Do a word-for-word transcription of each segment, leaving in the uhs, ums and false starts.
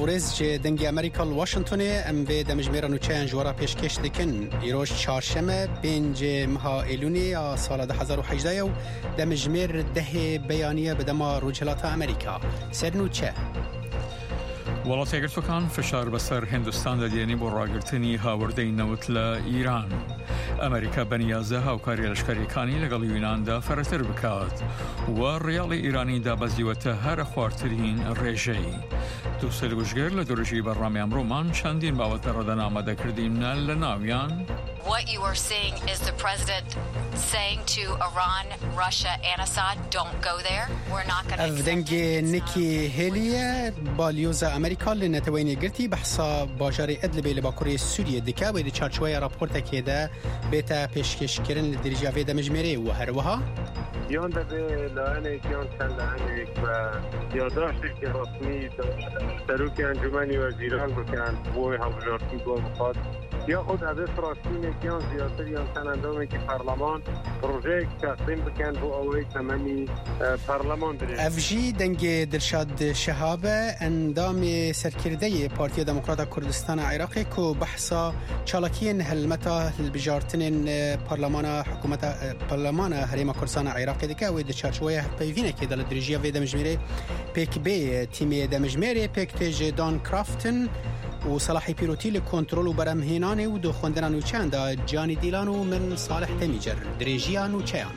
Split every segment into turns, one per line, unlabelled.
نورز جه دنگی امریکا واشنطنه ام به دمجمیر نوچه جوارا پیشکش دکن ایروش چهارشنبه پنج ماه ایلونی سال دو هزار و هجده و دمجمیر ده بیانیه به دما روجلات امریکا سر نوچه
وڵاتی یەکگرتووەکان فشار بەسەر هندستان دەدێنی بۆ ڕاگررتنی هاوردەی نەوت لە ئیران. ئەمریکا بەنیازە هاوکاری لەشکریەکانی لەگەڵ یوناندا فەرەتر بکات و ڕیاڵی ئیرانی دابەزیوەتە هەرە خواردترین ڕێژەی. دووسێ وشگەر لە دۆرژی بەڕامی ئەمڕۆمان چەندین بابەت لە ڕەدەن ئامادەکردینە لە ناویان
What you are seeing is the president saying to Iran, Russia, and Assad, don't go there. We're not going to accept
دنگ نيكي هيلي باليوزا أمريكا لنتويني قلتي بحصا باجاري إدلب لباكوري سوريا دكا ويدي تشارشوية رابورتا كيدا بيتا بيشكش كيرن للدرجة فيدا مجمري وهروها
يون ده لانه يون كان لانه و یادداشتی که رسمی سروک انجمن وزیران رو که بوی هاوجارتی گل بخواد یا خود عدد راسمینه که یان زیادتر یان سنندامه که پارلمان پروژه تقدیم بکن بو اولی تمامی پارلمان داره.
افجی دنگ دلشاد شهابه اندام سرکرده پارتی دموکرات کردستان عراقی که بحثا چالاکین هلمتا بجارتن پارلمان حکومت پارلمان هریم کردستان عراقی دکه و دچارچوی پیوینه که دل درجیه و دمجمری پیک بی تیم دمجمری پیک تج دان کرافتن و صلاحی پیروتی لکنترل و برمهینان و دو خوندن و چند جانی دیلان و من صالح تمیجر درجیان و چیان.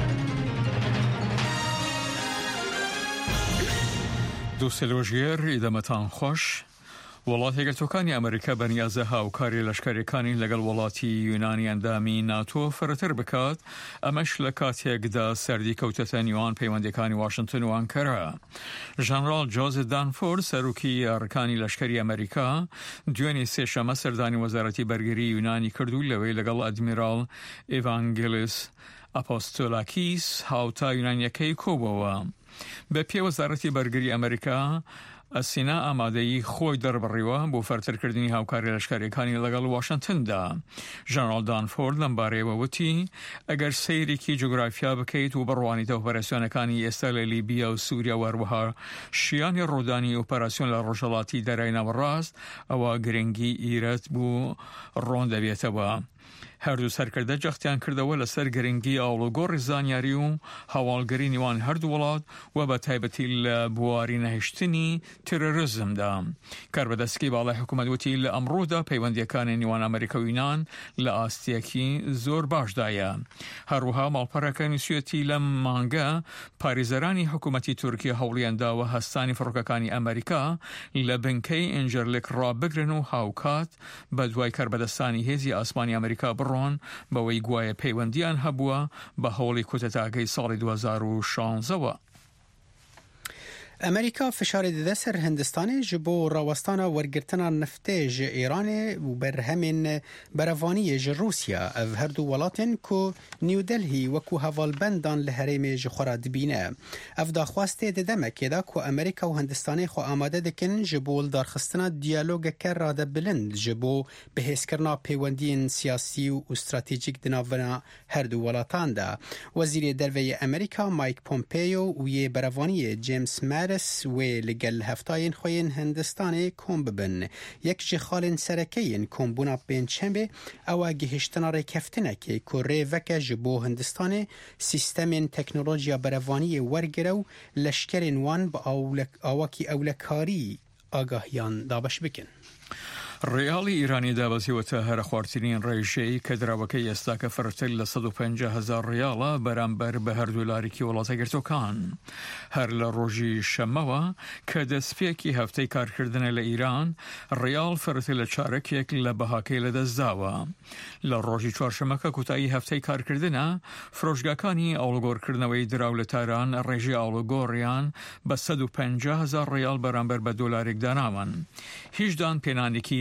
دووسێ وشگەر ئیدەمەتان خۆش. وڵاتی یەکگرتووەکانی ئەمریکا بەنیازە هاوکاری لەشکریەکانی لەگەڵ وڵاتی یونانی ئەندامی ناتۆ فەرەتر بکات ئەمەش لە کاتێکدا سەردی کەوتەتە نیوان پەیوەندیەکانی واشنگتن و ئەنکەرە. ژەنەڕاڵ جۆزف دانفۆرد سەرۆکی ئەرکانی لەشکری ئەمریکا دوێنێ سێشەمە سەردانی وەزارەتی بەرگری یونانی کردو لەوەی لەگەڵ ئەدمیراڵ ئێڤانگێلیس ئاپۆستۆلاکیس هاوتا یونانیەکەی کۆبەوە. بە پێی وەزارەتی بەرگری ئەمریکا ئەسینا ئامادەیی خۆی دەربڕیوە بۆ فەرترکردنی هاوکاری لەشکریەکانی لەگەڵ واشنگتندا. ژەنەڕاڵ دانفۆرد لەم بارەیەوە وتی ئەگەر سەیرێکی جوگرافیا بکەیت و بڕوانیتە ئۆپەراسیۆنەکانی ئێستا لە لیبیا و سووریا و هەروەها شیانی ڕۆدانی ئۆپەراسیۆن لە ڕۆژهەڵاتی دەرای ناوەڕاست ئەوە گرنگی ئیرەت بوو ڕۆن دەبێتەوە. هەردوو سەرکردە جەختیان کردەوە لەسەر گرنگی ئاڵوگۆڕی زانیاری و هەواڵگەری نیوان هەردوو وڵات و بە تایبەتی لە بواری نەهێشتنی تێرۆریزمدا. کاربەدەستگەی باڵای حکوومەت وتی لە ئەمڕۆدا پەیوەندیەکانی نیوان ئەمریکا و یونان لە ئاستیەکی زۆر باشدایە. هەروەها ماڵپەڕەکە نووسێتی لەم مانگە پارێزەرانی حکوومەتی تورکیا هەوڵیانداوە هەستانی فڕۆکەکانی ئەمریکا لە بنکەی ئێنجەرلێک ڕابگرن و هاوکات بە دوای کاربەدەستانی هێزی ئاسمانی ئەمریکا بڕۆن بەوەی گوایە پەیوەندیان هەبووە بە هەوڵی کۆتەتاکەی ساڵی دو هزار و شانزەوە.
امریکا فشار داده سر هندستان جبو راوستان ورگرتنا نفتیج ایران و برهمین بروانی ج روسیا او هر دو ولاتن کو نیودلهی و کو هوال بندان لحریم ج خورد بینه. اف دا خواسته ددمه که دا کو امریکا و هندستان خو آماده دکن جبو دارخستنا دیالوگ کر راده بلند جبو بحث کرنا پیوندین سیاسی و استراتیجیک دناونا هر دو ولاتان دا. وزیر دروی امریکا مایک پومپیو و یه بروانی جیمز مر و لگل هفتاین خوین هندستان کم ببن یک جخال سرکین کم بونا بین چنبه او گهشتنا رکفتنه که کره وکه جبو هندستان سیستم تکنولوژیا بروانی ورگرو لشکرین وان با آواکی اولکاری آگاهیان دابش بکن.
ڕیاڵی ئیرانی دابەزیوەتە هەرە خواردترین ڕێژەی کە دراوەکەی ئێستا کە فرەتەر لە سەد و پەنجا هەزار ڕیاڵە بەرامبەر بە هەردوو لاریکی وڵاتە یەکگرتووەکان. هەر لە ڕۆژی شەمەوە کە دەستپێکی هەفتەی کارکردنە لە ئیران ڕیاڵ فرەتەر لە چارەکێک لە بەهاکەی لەدەستداوە. لە ڕۆژی چوارشەمەکە کوتایی هەفتەی کارکردنە فرۆشگاکانی ئاڵوگۆڕکردنەوەی دراو لە تاران ڕێژەی ئاڵوگۆڕیان بە سەد و پەنجا هەزار ڕیاڵ بەرامبەر بە دۆلارێک داناون. هیچ دان پێنانێکی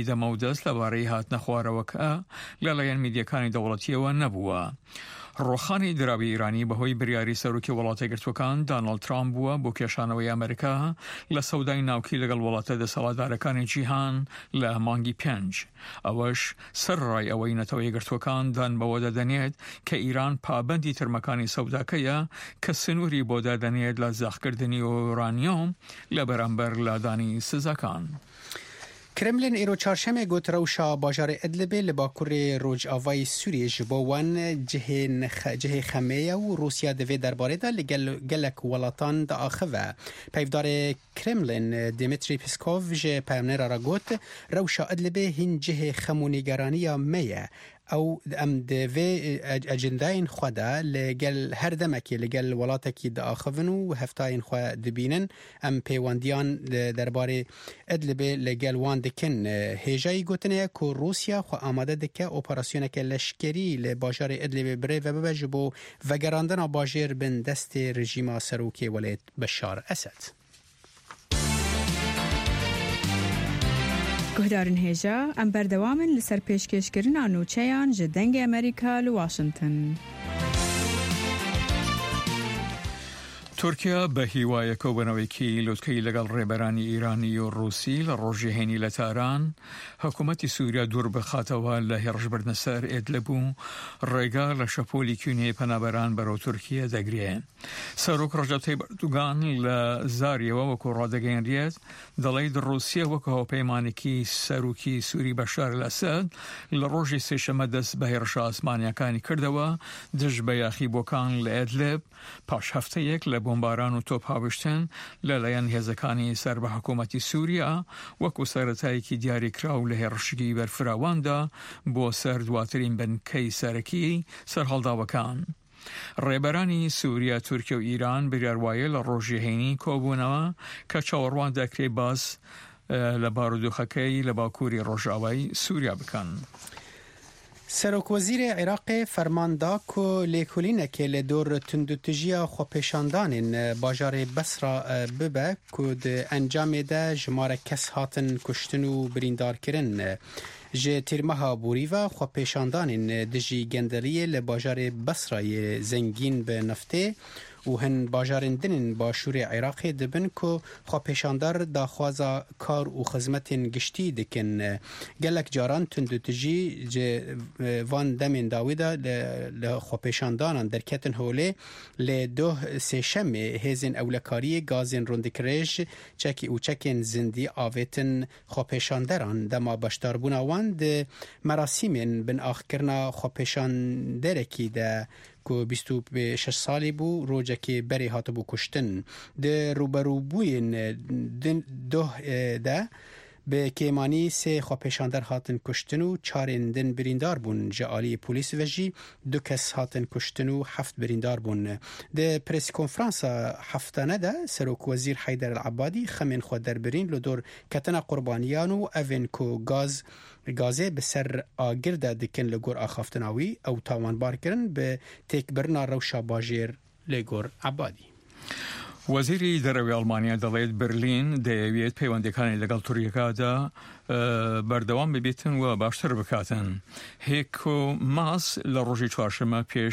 دەمەودەست لەبارەی هاتنە خوارەوەکە لەلایەن میدیەکانی دەوڵەتیەوە نەبووە. ڕۆخانی دراوی ئیرانی بەهۆی بریاری سەرۆکی وڵاتە گرتوەکان دانالد ترامپ بووە بۆ کێشانەوەی ئەمریکا لە سەودای ناوکی لەگەڵ وڵاتە دەسەڵاتدارەکانی جیهان لە مانگی پێنج. ئەوەش سەرڕای ئەوەی نەتەوەی گرتوەکان دان بەوە دەدەنێت کە ئیران پابەندی ترمەکانی سەوداکەیە کە سنووری بۆ دەدەنێت لە زەخکردنی ئورانیۆم لە بەرامبەر لادانی سزاکان.
کرملین ایرو چهارشنبه گوت روشا باجار ادلبه لباکور روج آوای سوریه جبوان جه جه خمیه و روسیا دوی درباره دا لگل گلک ولاتان دا آخوه. پیفدار کرملین دیمیتری پیسکوف جه پیامنر را گوت روشا ادلبه هین جه خمونیگرانی میه او ام دوی اجنداین خدا لگل هر دمکی لگل ولاتکی دا آخوون و هفتاین خوا دبینن ام پیواندیان درباره ادلبه لگل وان دکن هیجایی گوتنه که روسیا خوا آماده دکه اپراسیون که لشکری لباجار ادلبه بره و ببجبو و گراندن باجر بن دست رژیم سروکی ولید بشار اسد.
گهدارن هیجا ام بردوامن لسر پیشکشکرین آنوچهان جدنگ امریکا لواشنطن.
تورکیا بە هیوایە کۆبوونەوەیەکی لوتکەی لەگەڵ ڕێبەرانی ئیرانی و ڕووسی لە ڕۆژی هێنی لە تاران حکوومەتی سووریا دوور بخاتەوە لە هێرشبردنە سەر ئێدلب و ڕێگا لە شەپۆلی کیونێ پەنابەران بەرەو تورکیا دەگرێت. سەرۆک ڕەجەب تەیب ئەردوغان لە زاریەوە وەکو ڕادەگەیەنرێت دەڵێت ڕووسیا وەکو هاوپەیمانێکی سەرۆکی سووری بەشار الئەسەد لە ڕۆژی سێشەمە دەست بە هێرشە ئاسمانیەکانی کردەوە دژ بە یاخیبۆکان لە ئێدلب پاش هەفتەیەک لە بۆمباران و تۆپ هاوشتن لەلایەن هێزەکانی سەر بە حکوومەتی سووریا وەکو سەرەتایەکی دیاریکراو لە هێرشگی بەرفراواندا بۆ سەر دواترین بنکەی سەرەکی سەرهەڵداوەکان. ڕێبەرانی سووریا، تورکیا و ئیران بریاروایە لە ڕۆژی هەینی کۆبوونەوە کە چاوەڕوان دەکرێت باس لە بارودۆخەکەی لە باکووری ڕۆژاوای سووریا بکەن.
سروک وزیر عراق فرمان دا که لیکولینه که لدور تندوتجیا خو پیشاندانین باجار بسرا ببه که ده انجام ده جماره کس هاتن کشتن و بریندار کرن. جه تیرمها بوریوه خو پیشاندانین دجی گندریه لباجار بسرای زنگین به نفته و هن باجارندن باشور عراق دبن که خو پیشاندار داخوازا کار و خدمت گشتی دکن. گلک جاران تندوتجی جه وان دمین داویدا ل خو پیشاندانان درکتن هوله ل دو سشم هزین اولکاری گازین روندکرش چکی او چکن زندی آویتن خو پیشانداران دما باشداربون وان د مراسمین بن آخرنا خو پیشاندرکی ده که بیست و شش سالی بو روزه که بری هات بو کشتن ده روبرو بوین دو ده به کیمانی سه خو پیشاندار هاتن کشتن و چارندن بریندار بون جالی پلیس وجی دو کس هاتن کشتن و هفت بریندار بون. ده پرس کنفرانس هفتانه ده سروک وزیر حیدر العبادی خمین خود در برین لدور کتنا قربانیان و اوین کو گاز گازه به سر آگرده دکن لگور آخافتناوی او تاوانبار کرن به تکبرنا روشا باجیر لگور عبادی.
وەزیری دەرەوەی ئەڵمانیا دەڵێت برلین دەیەوێت پەیوەندیەکانی لەگەڵ تورکیادا بەردەوام ببێتن و باشتر بکاتن. هێکۆ ماس لە ڕۆژی چوارشەمە پێش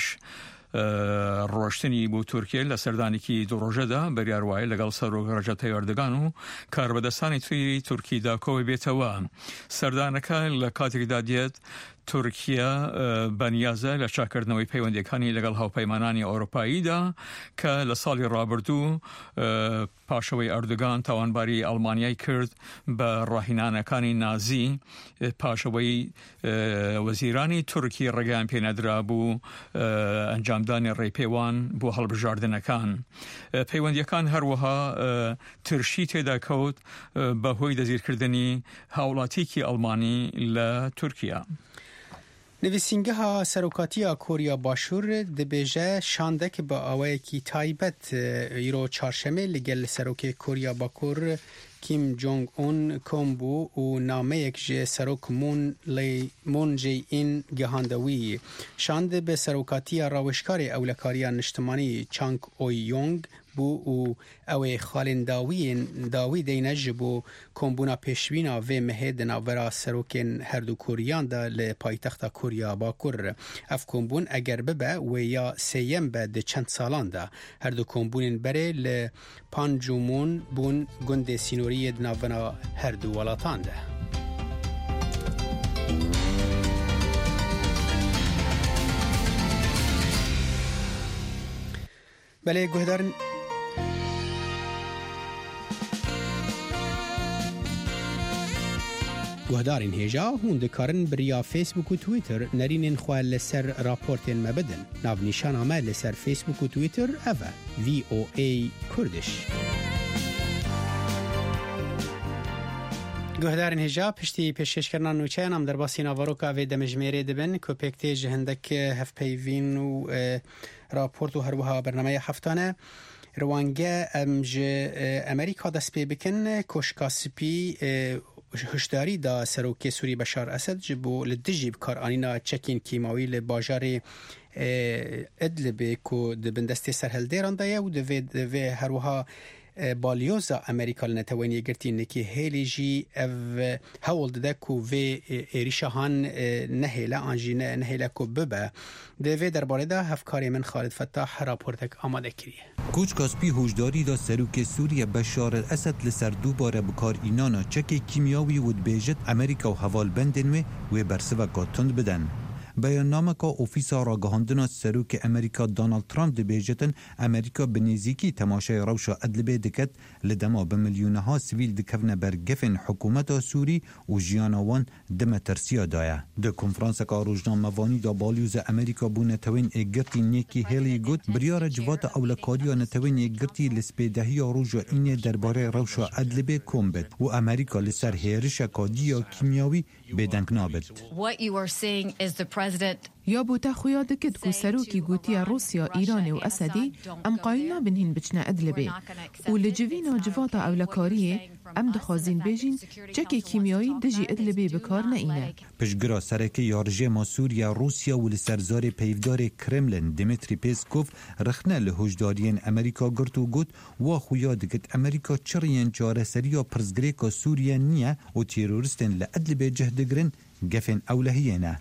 ڕۆشتنی بۆ تورکیا لە سەردانێکی دوڕۆژەدا بەریاروایە لەگەڵ سەرۆک ڕەجەب تەیب ئەردوغان و کاربەدەستانی تری تورکیدا کۆ بێتەوە. سەردانەکە لە کاتێکدا دێت تورکیا بەنیازە لە چاکردنەوەی پەیوەندیەکانی لەگەڵ هاوپەیمانانی ئەوروپاییدا کە لە ساڵی ڕابردوو پاشەوەی ئەردوغان تاوانباری ئەڵمانیای کرد بە ڕاهێنانەکانی نازی پاشەوەی وەزیرانی تورکی ڕێگەیان پێنەدرا بوو ئەنجامدانی ڕێپێوان بۆ هەڵبژاردنەکان. پەیوەندیەکان هەروەها ترشی تێدا کەوت بەهۆی دەزیرکردنی هاوڵاتیەکی ئەڵمانی لە تورکیا.
نویسینگەها سەرۆکاتیە کۆریا باشوور دەبێژە شاندەک بە ئەوەیەکی تایبەت ئیرۆ چارشەمێ لەگەڵ سەرۆکێ کۆریا باکوور کیم جونگ اون کومبو و نامەیەک ژێ سەرۆک مون لی مون جێ ئین گەهاندەوی شاند بە سەرۆکاتیە ڕاوێژکاری ئەولەکاریە نیشتمانی چانگ ئۆی یۆنگ بو و او خالن داوین داوی دینه جبو کمبونا پیشوینا و مهدنا ورا سروکن هر دو کوریان دا لپایتخت کوریا باکور اف کمبون اگر ببه و یا سیم به ده چند سالان دا هر دو کمبونین بره ل پانجومون بون گند سینوری دناونا هر دو ولاتان ده. بله گهدارن گهدارین هجا هون دکارن بریا فیسبوک و تویتر نرینین خواه لسر راپورتین مبدن ناو نیشان آمه لسر فیسبوک و تویتر اوه وی او ای کردش. گهدارین هجا پشتی پیشکش کردن نوچه نام در باسی ناواروکا و دمجمیره دبن که پکتیج هندک هف پیوین و راپورت و هروها برنامه هفتانه روانگه امج امریکا دست پی بکن کشکاسپی هشداری دا سروک سوری بشار اسد جبو لدجیب کار آنینا چکین کیماوی لباجار ادلب کو دبندستی سرهل دیران دایه و دوی هروها بالیوزا امریکا لنتوانی گرتی نکی هیلی جی او هول ده کو و ایریشهان نهیلا آنجی نهیلا کو ببه دوی درباره ده هفکاری من خالد فتاح راپورتک آماده کریه.
کوچ کاسپی هوشداری دا سروک سوریه بشار الاسد لسر دوباره بکار اینانا چک کیمیاوی ود بیجت امریکا و حوال بندن و برسوه کاتند بدن. بیاننامه که اوفیسا راگهاندنا سروک امریکا دونالد ترامپ دبیجتن امریکا بنزیکی تماشای روشا ادلبه دکت لدما بملیونها سویل دکفن برگفن حکومت سوری و جیانوان دم ترسیا دایه. ده کنفرانس که روزنامه وانی دا بالیوز امریکا بو نتوین اگرتی نیکی هیلی گود بریار جوات اولکاریا نتوین اگرتی لسپیدهی روژا اینه درباره روشا ادلبه کم بد و امریکا لسر هیرش کادی کیمیاوی بدنگ نابد.
What you are seeing is the president
یا بوتا خویا دکت کو سروکی گوتیا روسیا ایران و اسدی ام قاینا بنهن بچنا ادلبه و لجوینا جواتا اولکاریه ام دخوازین بیجین چکی کیمیایی دجی ادلبه بکار نینه.
پشگرا سرکی یارجه ما سوریا روسیا و لسرزار پیودار کرملن دیمیتری پیسکوف رخنه لهجدارین امریکا گرتو گوت و خویا دکت امریکا چرین جاره سریا پرزگریکا سوریا نیه و تیرورستن لادلبه جهدگرن گفن اولهیه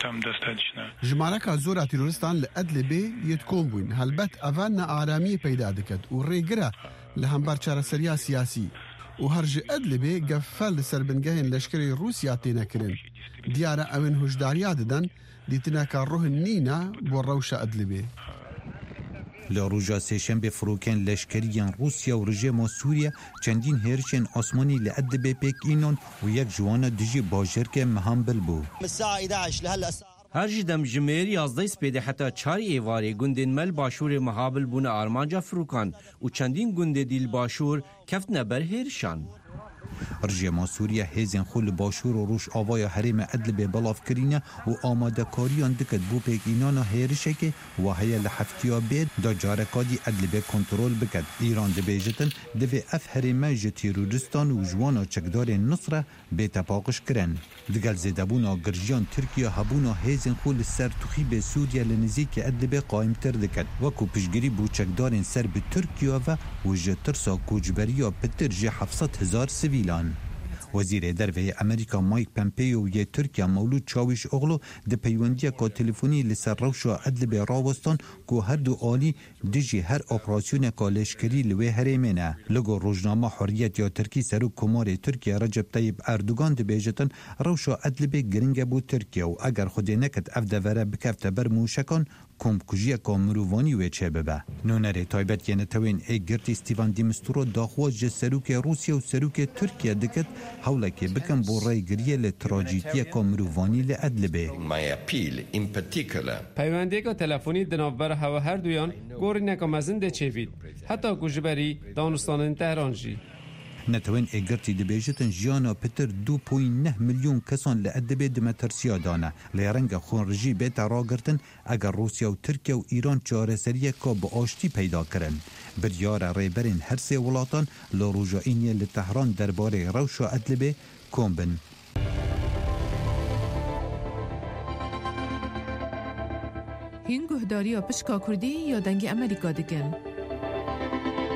جمارك زورا تيرورستان لأدلبي يتكون بوين هلبت أفان آرامي پیدا دكت و ريگرا لهمبار چارسريا سياسي و هرج أدلبي قفل سربنگهن لشكري روسيا تينكرن ديارة اوين هجداريا ددن ديتناكا روح النينا بوروشا أدلبي
لروجا سيشن بفروكن لشكريان روسيا و رژیم سوريا چندین هرچن آسمانی لأدلبه پیک اینون و یک جوانا دجی باجر که مهم بلبو.
هر جدم جمیر یازده سپیده حتی چار ایواری گندین مل باشور محابل بون آرمانجا فروکان و چندین گنده دیل باشور کفتن بر هرشان.
رژیم سوریا هزین خل باشور و روش آوای حریم ادلبه بلاف کرینه و آماده کاریان دکت بو پیک اینانا هیرشه که و هیا لحفتیا بید دا جارکادی ادلبه کنترول بکد. ایران دبیجتن دوی اف حریم جه تیرورستان و جوانا چکدار نصره بیتا پاقش کرن. دگل زیدبونا گرجیان ترکیه هبونا هزین خل سر تخیب سوریا لنزیک ادلبه قائم تر دکت وکو پشگیری بو چکدار سر به ترکیه و و جه ترسا کوجبریا پتر جه هفتصد هزار سویلان. وزیر دروی امریکا مایک پمپیو یه ترکیه مولود چاویش اغلو ده پیوندیه که تلفونی لسر روشا ادلبه راوستان که هر دو آلی دجی هر اپراسیون که لشکری لوی هریمینه. لگو روزنامه حریت یا ترکی سرو کمار ترکیه رجب طیب اردوگان ده بیجتن روشا ادلبه گرنگه بود ترکیه و اگر خودی نکت افده وره بکفته بر موشکان کم کجیه که مروانی وی چه ببه. نونره تایبت یه نتوین ای گرتی استیوان دیمستورو داخواز جه سروک روسیه و سروک ترکیه دکت حوله که بکن بو رای گریه لتراجیتیه که مروانی لعدلبه.
پیونده که تلفونی دناببر هوا هر دویان گوری نکم ازن ده چوید حتی گوشبری دانستان تهرانجی.
نتوین اگرتی دبیجتن جیانا پتر دو پوین نه میلیون کسان لعدبه دمترسیا دانه لیرنگ خون رجی بیتا را گرتن اگر روسیا و ترکیه و ایران چاره سریه که با آشتی پیدا کرن. بریار ریبرین هر سه ولاتان لروجائینی لتهران درباره روشا ادلبه کومبن.
هین گهداری پشکا کردی یا دنگ امریکا دکن.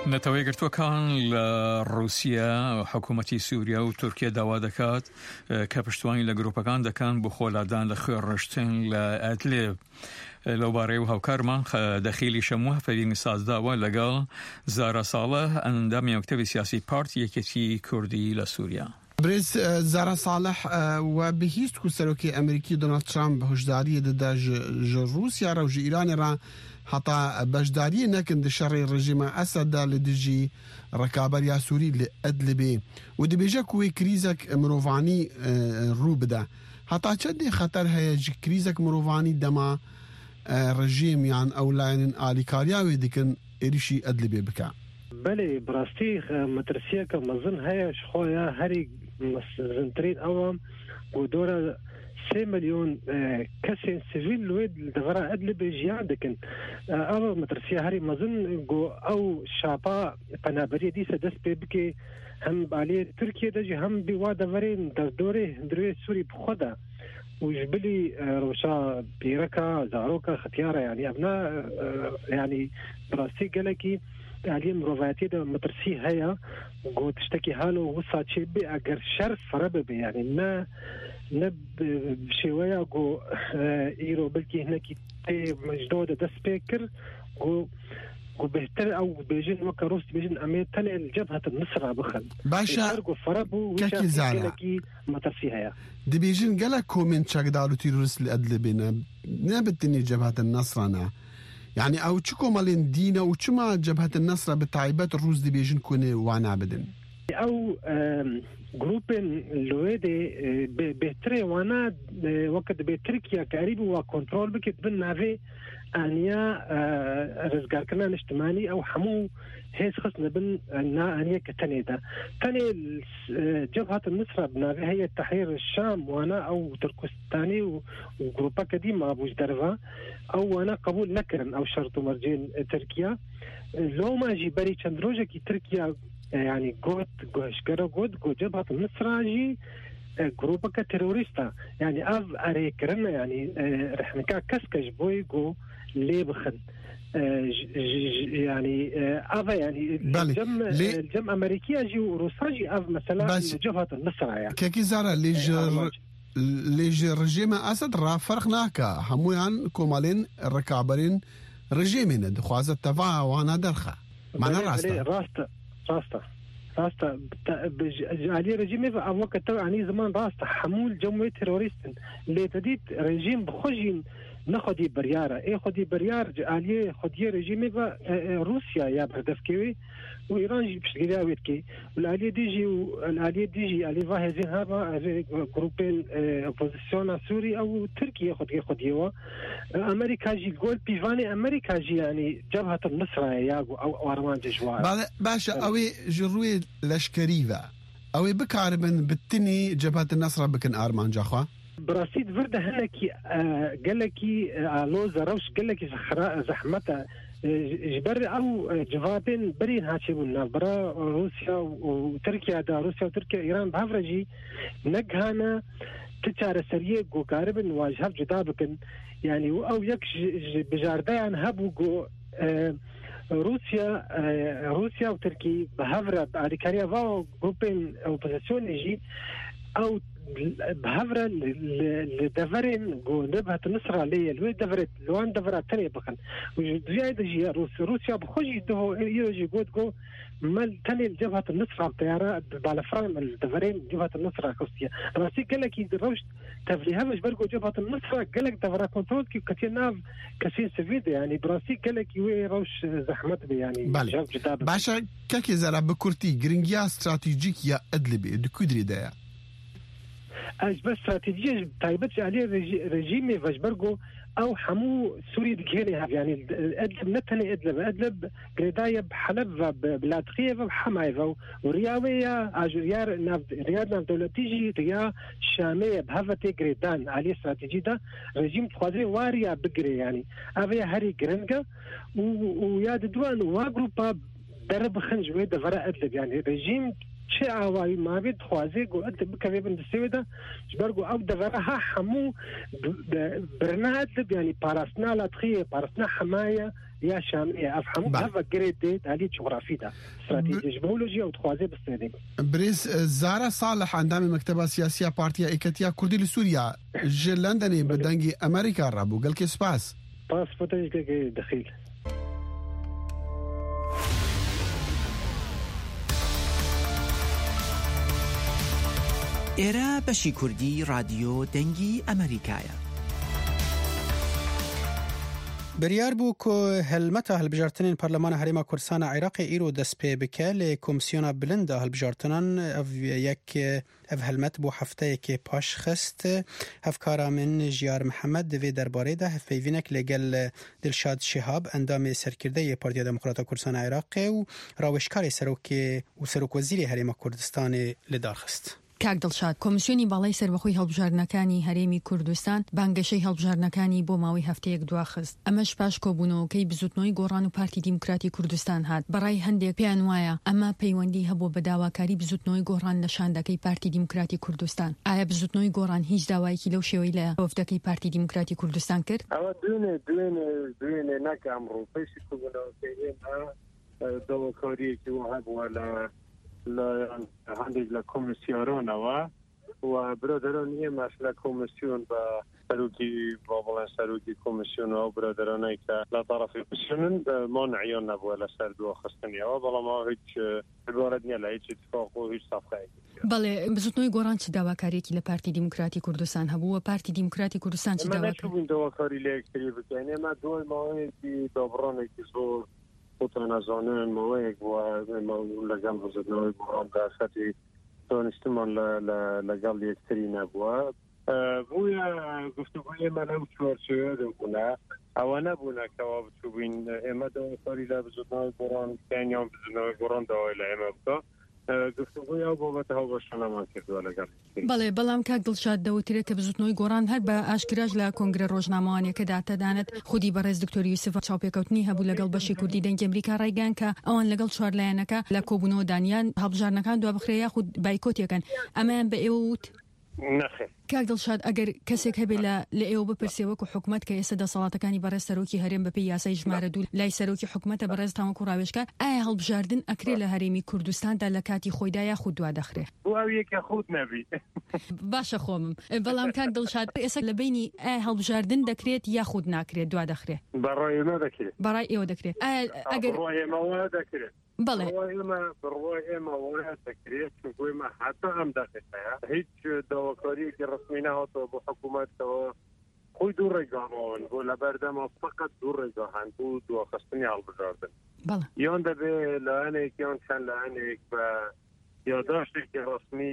نەتەوەی گرتووەکان لە رووسیا حکوومەتی سووریا و تورکیا داوا دەکات کە پشتوانی لە گروپەکان دەکەن بۆ خۆلادان لە خوێ ڕشتن لە ئەدلێب لەوبارەی و هاوکارمان دەخیلی شەمووە فەرینی سازداوە لەگەڵ زارا ساڵح ئەندامی مەکتەبی سیاسی پارت یەکێتی کوردی لە سووریا.
برز زارا صالح و بهیست کو سەرۆکی ئەمریکی دۆنالد ترامپ هۆشداریە دەدا ژە رووسیا را و ژە ئیرانی را حتا بەشداری نەکن دە شەڕی ڕژیمە ئەسەددا لە دژی ڕکابەریا سووری لە ئەدلبێ و دەبێژە کوێ کریزەک مرۆڤانی ڕوو بدە حتا چەندێ خەتەر هەیە ژ کریزەک مرۆڤانی دەما ڕژیمیان ئەو لایەنن ئالیکاریاوێ دکن ئێریشی ئەدلبێ بکە.
بەێ بڕاستی مەترسیەکە مەزن هەیە خۆیان هەری مەزنترین ئەوم بۆ دۆرە سێ ملیۆن کەسێن سڤیل لێ دەڤرا ئەدلبێ ژیان دەکەن ئەوە مەترسیە هەری مەزن گۆ ئەو شاپا پەنابەریە دیسە دەست پێ بکێ هەم بالێ تورکیە دەژی هەم بیوا دەڤەرێن دەستدۆرێ هەندروێ سووری بخۆدا وجبلي روشا بيركا زاروكا ختيارة يعني أبناء يعني براسي قالكي عليهم رفايتي ده مترسي هيا قو تشتكي هالو وصا تشبي أجر شرف فربب يعني ما نب بشوية قو إيرو بلكي هناك مجدودة ده سبيكر قو وبهتر أو بيجين وكا روس بيجين أمير تاني الجبهة النصر بخل
باشا كاكي زارع
مترسيها
دي بيجين قالا كومين شاك دارو تيرورس لأدلبنا نابتني جبهة النصر أنا يعني أو تشكو مالين دينا وشما جبهة النصر بتعيبات الروس دي بيجين كوني وانا بدن
أو جروبين لويدي بهتري وانا وقت بتركيا قريب وكنترول بكت بالنافي أنيا رزقار كنا اجتماعي أو حمو هيس خصنا بن أنيا أنيا كتنيدا تاني جبهة النصرة بنافي هي تحرير الشام وأنا أو تركستاني وجروبا قديمة أبو جدرفا أو أنا قبول نكرن أو شرط مرجين تركيا لو ما جي بري چندروجا كي تركيا يعني قوت قوشكرا قوت قو جبهة النصرة جي جروبا كتيروريستا يعني أف أريكرنا يعني رح نكا كسكش بوي قو ليه بخن يعني أفا يعني الجم الجم أمريكية جي وروسا جي أف مثلا جبهة النصرة يعني
كيكي زارا ليجر ليجر رجيمة أسد را فرق ناكا همويان كومالين الركابرين رجيمين دخوازة تفاها وانا درخة معنا راستا
راستا راستا راستا علي رجيمي في وقت يعني زمان راستا حمول جمعية تيروريستن اللي تديت رجيم بخجين نخدي بريارة ايه خدي بريار عليه خدي رجيمي في روسيا يا بردفكي وإيران جي بشتغلها ويتكي والعالية ديجي والعالية ديجي علي فاها زين هابا جروبين اوبوزيسيون سوري أو تركيا خدي خديوا أمريكا جي قول بيفاني أمريكا جي يعني جبهة النصرة ياغو أو أرمان ججوار
باشا أوي جروي لشكريفا أوي بكاربن بالتني جبهة النصرة بكن أرمان جاخوا
براسيد فرده هنكي آه قالكي آه لوزا روش قالكي زحمتها جبر أو جوابين برين هاتشيبون برا روسيا وتركيا دا روسيا وتركيا إيران بهفرجي نجهنا تجارة سرية جو قاربن واجهب جدابكن يعني أو يكش بجاردان هبو جو آه روسيا آه روسيا وتركيا بهفرة أريكاريا فاو جروبين أوبوزيسيون يجي أو بهفرة لدفرين جو نبهة النصرة ليه لوي دفرت لوان دفرة تانية بخن وزيادة جي روسيا روسيا بخوجي دهو يجي قد جو مال تاني جبهة النصرة بطيارة بالفرام الدفرين جبهة النصرة روسيا راسي قالك يدروش تفليها مش برقو جبهة النصرة قالك دفرة كنترول كي كتير ناف كسين سفيدة يعني براسي قالك يوي روش زحمت بي يعني
بالي باشا كاكي زرع بكورتي جرينجيا استراتيجيكيا أدلبي دو كودري دايا
اج بس استراتيجيه طيبتش عليه رجيمي فاجبرجو او حمو سوري دكيري يعني ادلب نتني ادلب ادلب قريدايه بحلب بلادقيه بحمايفه ورياويه اجريار ناف رياض ناف دولتيجي ريا شاميه بهفتي قريدان عليه استراتيجي ده رجيم تخوازري واريا بقري يعني افيا هاري جرنجا ويا دوان واغروبا درب خنج ويدا فرا ادلب يعني رجيم چه آوایی مابد خوازه گو أنت بكذا بندسيودا جبرجو أو دغرها حمو برناد يعني بارسنا لا تخي بارسنا حماية يا شامية أفهموا هذا جريد ديت عليه جغرافي ده استراتيجية جيولوجيا وتخوازه بالسنين
بريس زارا صالح عندما مكتبة سياسية بارتيا إيكاتيا كردي لسوريا جلندني بدنجي أمريكا رابو قال كي سباس
باس فتاج دخيل
ئێرە بەشی کوردی رادیۆ دەنگی ئەمریکایە.
بریار بوو کۆ هەلمەتە هەڵبژارتنین پەرلەمانە هەرێما کوردستانە عێراقی ئیرۆ دەست پێ بکە لێ کۆمسیۆنا بلندە هەڵبژارتنان ئەڤ یەک ئەڤ هەلمەت بۆ هەفتەیەکێ پاش خست هەفکارا من ژیار محەممەد دەوێ دەربارەیدا هەفپەیڤینێک لەگەل دڵشاد شیهاب ئەندامی سەرکردەیە پارتیا دموکراتە کوردستانە عێراقی و ڕاوێژکاری سەرۆکێ و سەرۆکوەزیری هەرێما کوردستانی لەدارخست.
کاک دڵشاد کۆمیسیۆنی باڵای سەربەخۆی هەڵبژارنەکانی هەرێمی کوردستان بانگەشەی هەڵبژارنەکانی بۆ ماوەی هەفتەیەک دواخست. ئەمەش پاش کۆبوونەوەکەی بزوتنەوەی گۆڕان و پارتی دیموکراتی کوردستان هات. بەڕای هەندێک پێیان وایە ئەمە پەیوەندی هەبوو بە داواکاری بزوتنەوەی گۆڕان لە شاندەکەی پارتی دیموکراتی کوردستان. ئایا بزوتنەوەی گۆڕان هیچ داوایەکی لەو شێوەی لە وەفدەکەی پارتی دیموکراتی کوردستان کرد؟
ئەوە دوێنێ دوێنێ دوێنێ نەکە ئەمڕۆ پێشی کۆبوونەوەکەی ئێمە داواکاریەکی وە هەبووە لە هەندێک لە کۆمسیۆرانەوە و برادران ئێمەش لە کۆمسیۆن بە سەرۆکی با بڵێن سەرۆکی کۆمسیۆنەوە و برادرانەی کە لە تەرەفی کۆمسیۆنن مانعیان نەبووە لە سەر دواخستنیەوە بەڵام ئەوە هیچ عیبارەت نییە لە هیچ اتفاق و هیچ سەفقەیەکی.
بەڵێ بزوتنەوەی گۆڕان چ داواکاریەکی لە پارتی دیموکراتی کوردستان هەبووە؟ پارتی دیموکراتی کوردستان چ
داواکاری داواکاری لە یەکتری بکەین ئێمە دوای ماوەیەکی دابڕانێکی زۆر خۆتان ئەزانن ماوەیەک بووە لەگەڵ بزوتنەوەی گۆڕان داسەتی دانیشتمان لەگەڵ یەکتری نەبووە بووە گفتوگوی ئێمە لەو چوارچێوە دەبوونە ئەوە نەبوونە کەوا بچوبووین ئێمە داواکاری لە بزوتنەوەی گۆڕان بکەین یان بزوتنەوەی گۆڕان داوای لە ئێمە بکە گفتوگوی ئەو بابەتە هەڵبەشانەمان کردووە لەگەڵ.
بەڵێ بەڵام کاک دڵشاد دەوترێت کە بزوتنەوەی گۆڕان هەر بە ئاشکراش لە کۆنگرە ڕۆژنامەوانیەکەدا تەدانێت خودی بەڕێز دکتۆر یوسف چاوپێکەوتنی هەبوو لەگەڵ بەشی کوردی دەنگی ئەمریکا ڕایگەیان کە ئەوان لەگەڵ چوارلایەنەکە لە کۆبوونەوە دانیان هەڵبژارنەکان دوا بخرێ یاخود بایکۆتیەکەن ئەمەیان بە ئێوە وت؟
نەخێر.
کاک دڵشاد ئەگەر کەسێک هەبێ لە ئێوە بپرسێ وەکو حکومەت کە ئێستا دەسەڵاتەکانی بەڕێز سەرۆکی هەرێم بەپێی یاسای ژمارە دوو لای سەرۆکی حکومەتە بەڕێز تاوەکو ڕاوێژکار ئایا هەڵبژاردن ئەکرێ لە هەرێمی کوردستاندا لە کاتی خۆیدا یاخود دوا دەخرێ؟
بۆ ئەو یەکە خۆت نەبی.
باشە خۆمم بەڵام کاک دڵشاد ئێستا لە بینی ئایا هەڵبژاردن دەکرێت یاخود ناکرێت دوا دەخرێ؟
بەڕای ئێمە دەکرێت.
بەڕای ئێوە دەکرێت. ئەگەر
بەڕای ئێمەوە دەکرێت.
بەڵێ
بڕوای ئێمە وایە دەکرێت چونکۆ ئێمە حتا ئەم دەقیقەیە هیچ داواکاریەکی ڕسمی نەهاتەوە بۆ حکوومەتەوە خۆی دوو ڕێگاهاون بۆ لە بەردەما فقط دوو ڕێگا هەن بۆ دواخستنی هەڵبژاردن یان دەبێ لایەنێک یان چەند لایەنێک بە یادداشتێکی ڕسمی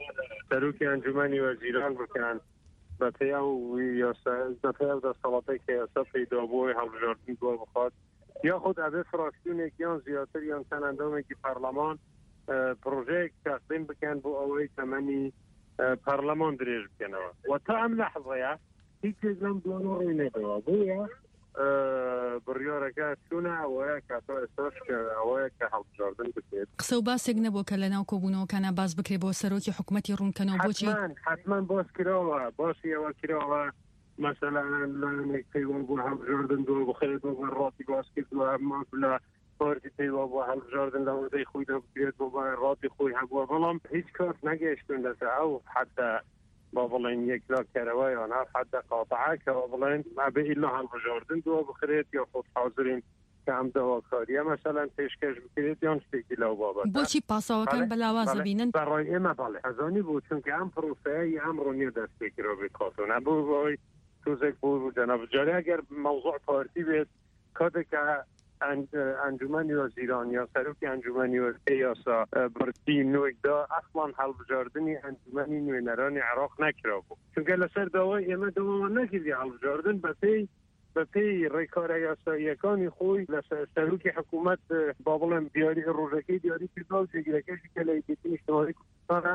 سەرۆکی ئەنجومەنی وەزیران بکەن بە پێیا و بە پێیا دەسەڵاتێک کە ئێستا پەیدا بووی هەڵبژاردن بۆ بخوات یاخود ئەبێ فراکسیۆنێک یان زیاتر یان چەند ئەندامێکی پەرلەمان پرۆژەیەک تەقدیم بکەن بۆ ئەوەی تەمەنی پەرلەمان درێژ بکەنەوە و تا ئەم لەحظەیە هیچێک لەم دوانە ڕووی نەداوە بۆیە بڕیارەکە چوونە ئەوەیە کە تا ئێستاش ئەوەیە کە هەڵبژاردن بکرێت.
قسە و باسێک نەبووە کە لەناو کۆبوونەوەکانە باس بکرێت بۆ سەرۆکی حکوومەتی ڕوونکەنەوە بۆچی؟
حتمما باس کراوە باسی ئەوە کراوە مثلا لانێک پەیوە بۆ هەڵبژاردن دۆ بخرێت بۆ ڕاتی باس کردووە ئەمما لە پارتی پەیوە بۆ هەڵبژاردن لە وەدەی خۆی دەبکرێت بۆ ڕاتی خۆی هەبووە بەڵام هیچ کات نەگەیشتون لەسەر ئەو حتا با بڵێن یەکلا کەرەوە یان هەر حتا قاتعا کەەوە بڵێن ئەبێ ئیلا هەڵبژاردن دۆ بخرێت یا خۆت حاضرین کە ئەم داواکاریە مەسەلەن پێشکەش بکرێت یان شتێکی لەو بابەت
بۆچی پاساوەکان بەلاوازە بینن؟
بەڕای ئێمە بەڵێ ئەزانی بوو چونکە ئەم پرۆسەیە ئەمڕۆ نییە دەست پێکرەوە بێت خاتۆ نەبوو بۆی توزێک بوو جەناب جارێ ئەگەر مەوزوع پارتی بێت کاتێکە ئەنجومەنی وەزیران یا سەرۆکی ئەنجومەنی وەزیران یاسا بڕتی نوێکدا ئەسڵان هەڵبژاردنی ئەنجومەنی نوێنەرانی عێراق نەکرا بوو چونکە لەسەر داوای ئێمە داوا نەکردی هەڵبژاردن بەپێی بەپێی ڕێکارە یاساییەکانی خۆی لە سەرۆکی حکوومەت با بڵێن دیاری ڕۆژەکەی دیاری کردەوە جێگیرەکەشی کە لە یەکێتی نیشتیمانی کوردستانە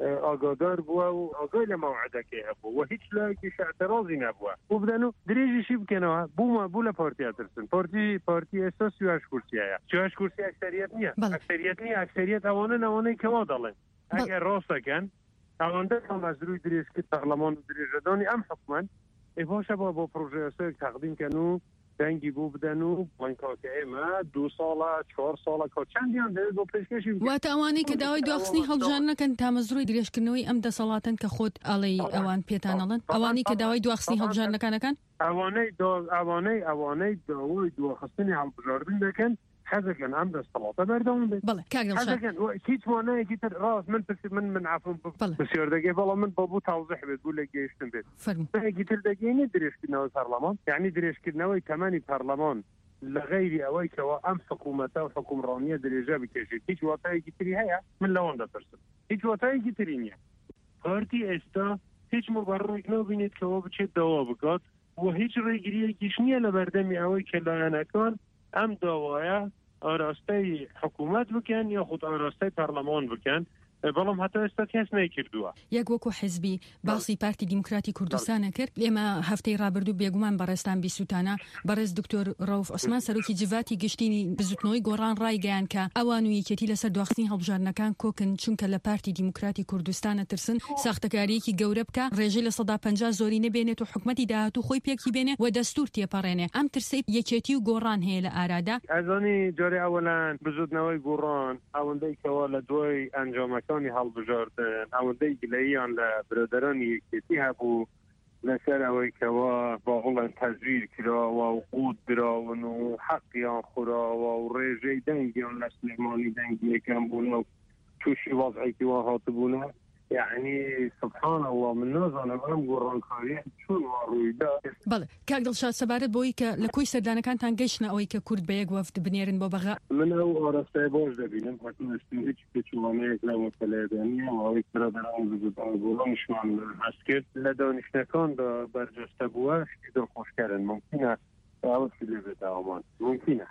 ئاگادار بووە و ئاگای لە مەوعدەکەی هەبوو و هیچ لایەکیش اعتراضی نەبووە و بدەن و درێژیشی بکەنەوە بوومە بوو لە پارتیا ترسن پارتی پارتی ئێستا سیواش کورسیایە سیواش کورسی ئەکسەریەت نییە ئەکسەریەت نییە ئەکسەریەت ئەوانە ئەوانەی کەوا دەڵێن ئەگەر ڕاستەکەن ئەوەندە ئەمەزروی درێژکرد پەرلەمان و درێژەدانی ئەم حکومەت ئێ باشە بۆ بۆ پرۆژە یاسایەک تەقدیمکەن و دەنگی بۆ بدەن و بڵێنکاکە ئێمە دوو ساڵە چوار ساڵە کە چەندیان دەوێت بۆ پێشکەشی
واتە ئەوانەی کە داوای دواخستنی هەڵبژاردنەکەن تامەزروی درێژکردنەوەی ئەم دەسەڵاتن کە خۆت ئەڵێ ئەوان پێتانەڵن ئەوانەی کە داوای دواخستنی هەڵبژاردنەکانەکەن
ئەوانەی ئەوانەی ئەوانەی داوای دواخستنی هەڵبژاردن دەکەن حەزەکەن ئەم دەسەڵاتە بەردەوام بێت
بەڵێ کاگەڵشان
هیچ وانەیەکی تر ڕاست من من من عفوم بسیار دەگەی بەڵام من بۆ بوو تاوزح بێت بوو لە گەیشتن بێت هەیەکی تر دەگەینی درێژکردنەوەی پەرلەمان یعنی درێژکردنەوەی تەمەنی پەرلەمان لە غەیری ئەوەی کەەوە ئەم حکوومەتە و حکومڕانیە درێژە بکێشێت هیچ واتایەکی تری هەیە من لەوەن دەپرسم هیچ واتایەکی تری نییە پارتی ئێستا هیچ مبەڕێک نبینێت کەەوە بچێت داوا بکات و هیچ ڕێگریەکیش نییە لە بەردەمی ئەوەی کە لایەنەکان ئەم داوایە ئاراستەی حکوومەت بکەن یا خود ئاراستەی پەرلەمان بکەن بەڵام هەتا ئێستا کەس نەیکردووە
یەک وەکو حزبی باسی پارتی دیموکراتی کوردستانە کرد ئێمە هەفتەی ڕابردوو بێگومان بەڕێستان بیسووتانە بەڕێز دکتۆر ڕەوف عوسمان سەرۆکی جڤاتی گشتینی بزوتنەوەی گۆڕان ڕایگەیان کە ئەوان و یەکێتی لەسەر دواخستنی هەڵبژاردنەکان کۆکن چونکە لە پارتی دیموکراتی کوردستانە ترسن ساختەکاریەکی گەورە بکە ڕێژەی لە سەدا پەنجا زۆری نەبێنێت و حکومەتی داهاتوو خۆی پێکی بێنێ و دەستور تێپەڕێنێ ئەم ترسەی یەکێتی و گۆڕان هەیە لە ئارادا
ئەزانی جارێ ئەوەلان بزوتنەوەی گۆڕان ئەوەندەی کەوا لە دوای ئەنجامەکانی هەڵبژاردن ئەوەندەی گلەییان لە برادرانی یەکێتی هەبوو لەسەر ئەوەی کەوا باغڵەن تەزویر کراوە و قوت دراون و حەقیان خوراوە و ڕێژەی دەنگیان لە سلێمانی دەنگی یەکەم بوون و تووشی وەزعێکی وا هاتبوونە يعني سبحان الله من نازانم ئەم گۆڕانکاریە چۆن وا ڕوویدا.
بەڵێ کاک دڵشاد سەبارەت بۆی کە لە کۆی سەردانەکانتان گەیشتنە ئەوەی کە کورد بە یەک وەفد بنێرن بۆ بەغا
من ئەو ئاراستەی باش دەبینم هەتووەستن هیچ پێچوانەیەک لە مەسەلەیەدا نییە ئەوەی برادەران بزوتان گۆڕانشمان هەست کرد لە دانیشتەکاندا بەرجەستە بووە شتی دڵخۆشکەرن ممکنە ئەوەسی لێ بێت ئەومان ممکنە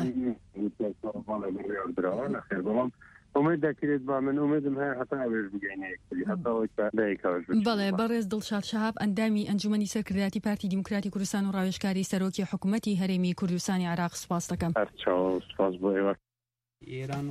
بەڵێ امید دەکرێت با من امیدم هەیە هەتا ئەوێش بگەینە یەکتری هەتا دایکەوەش
بەڵێ بەڕێز دڵشاد شەهاب ئەندامی ئەنجومەنی سەرکردایەتی پارتی دیموکراتی کوردستان و ڕاوێژکاری سەرۆکی حکوومەتی هەرێمی کوردستانی عێراق سوپاس دەکەم.
هەرچاو سوپاس بۆ ئێوە.
ئێران و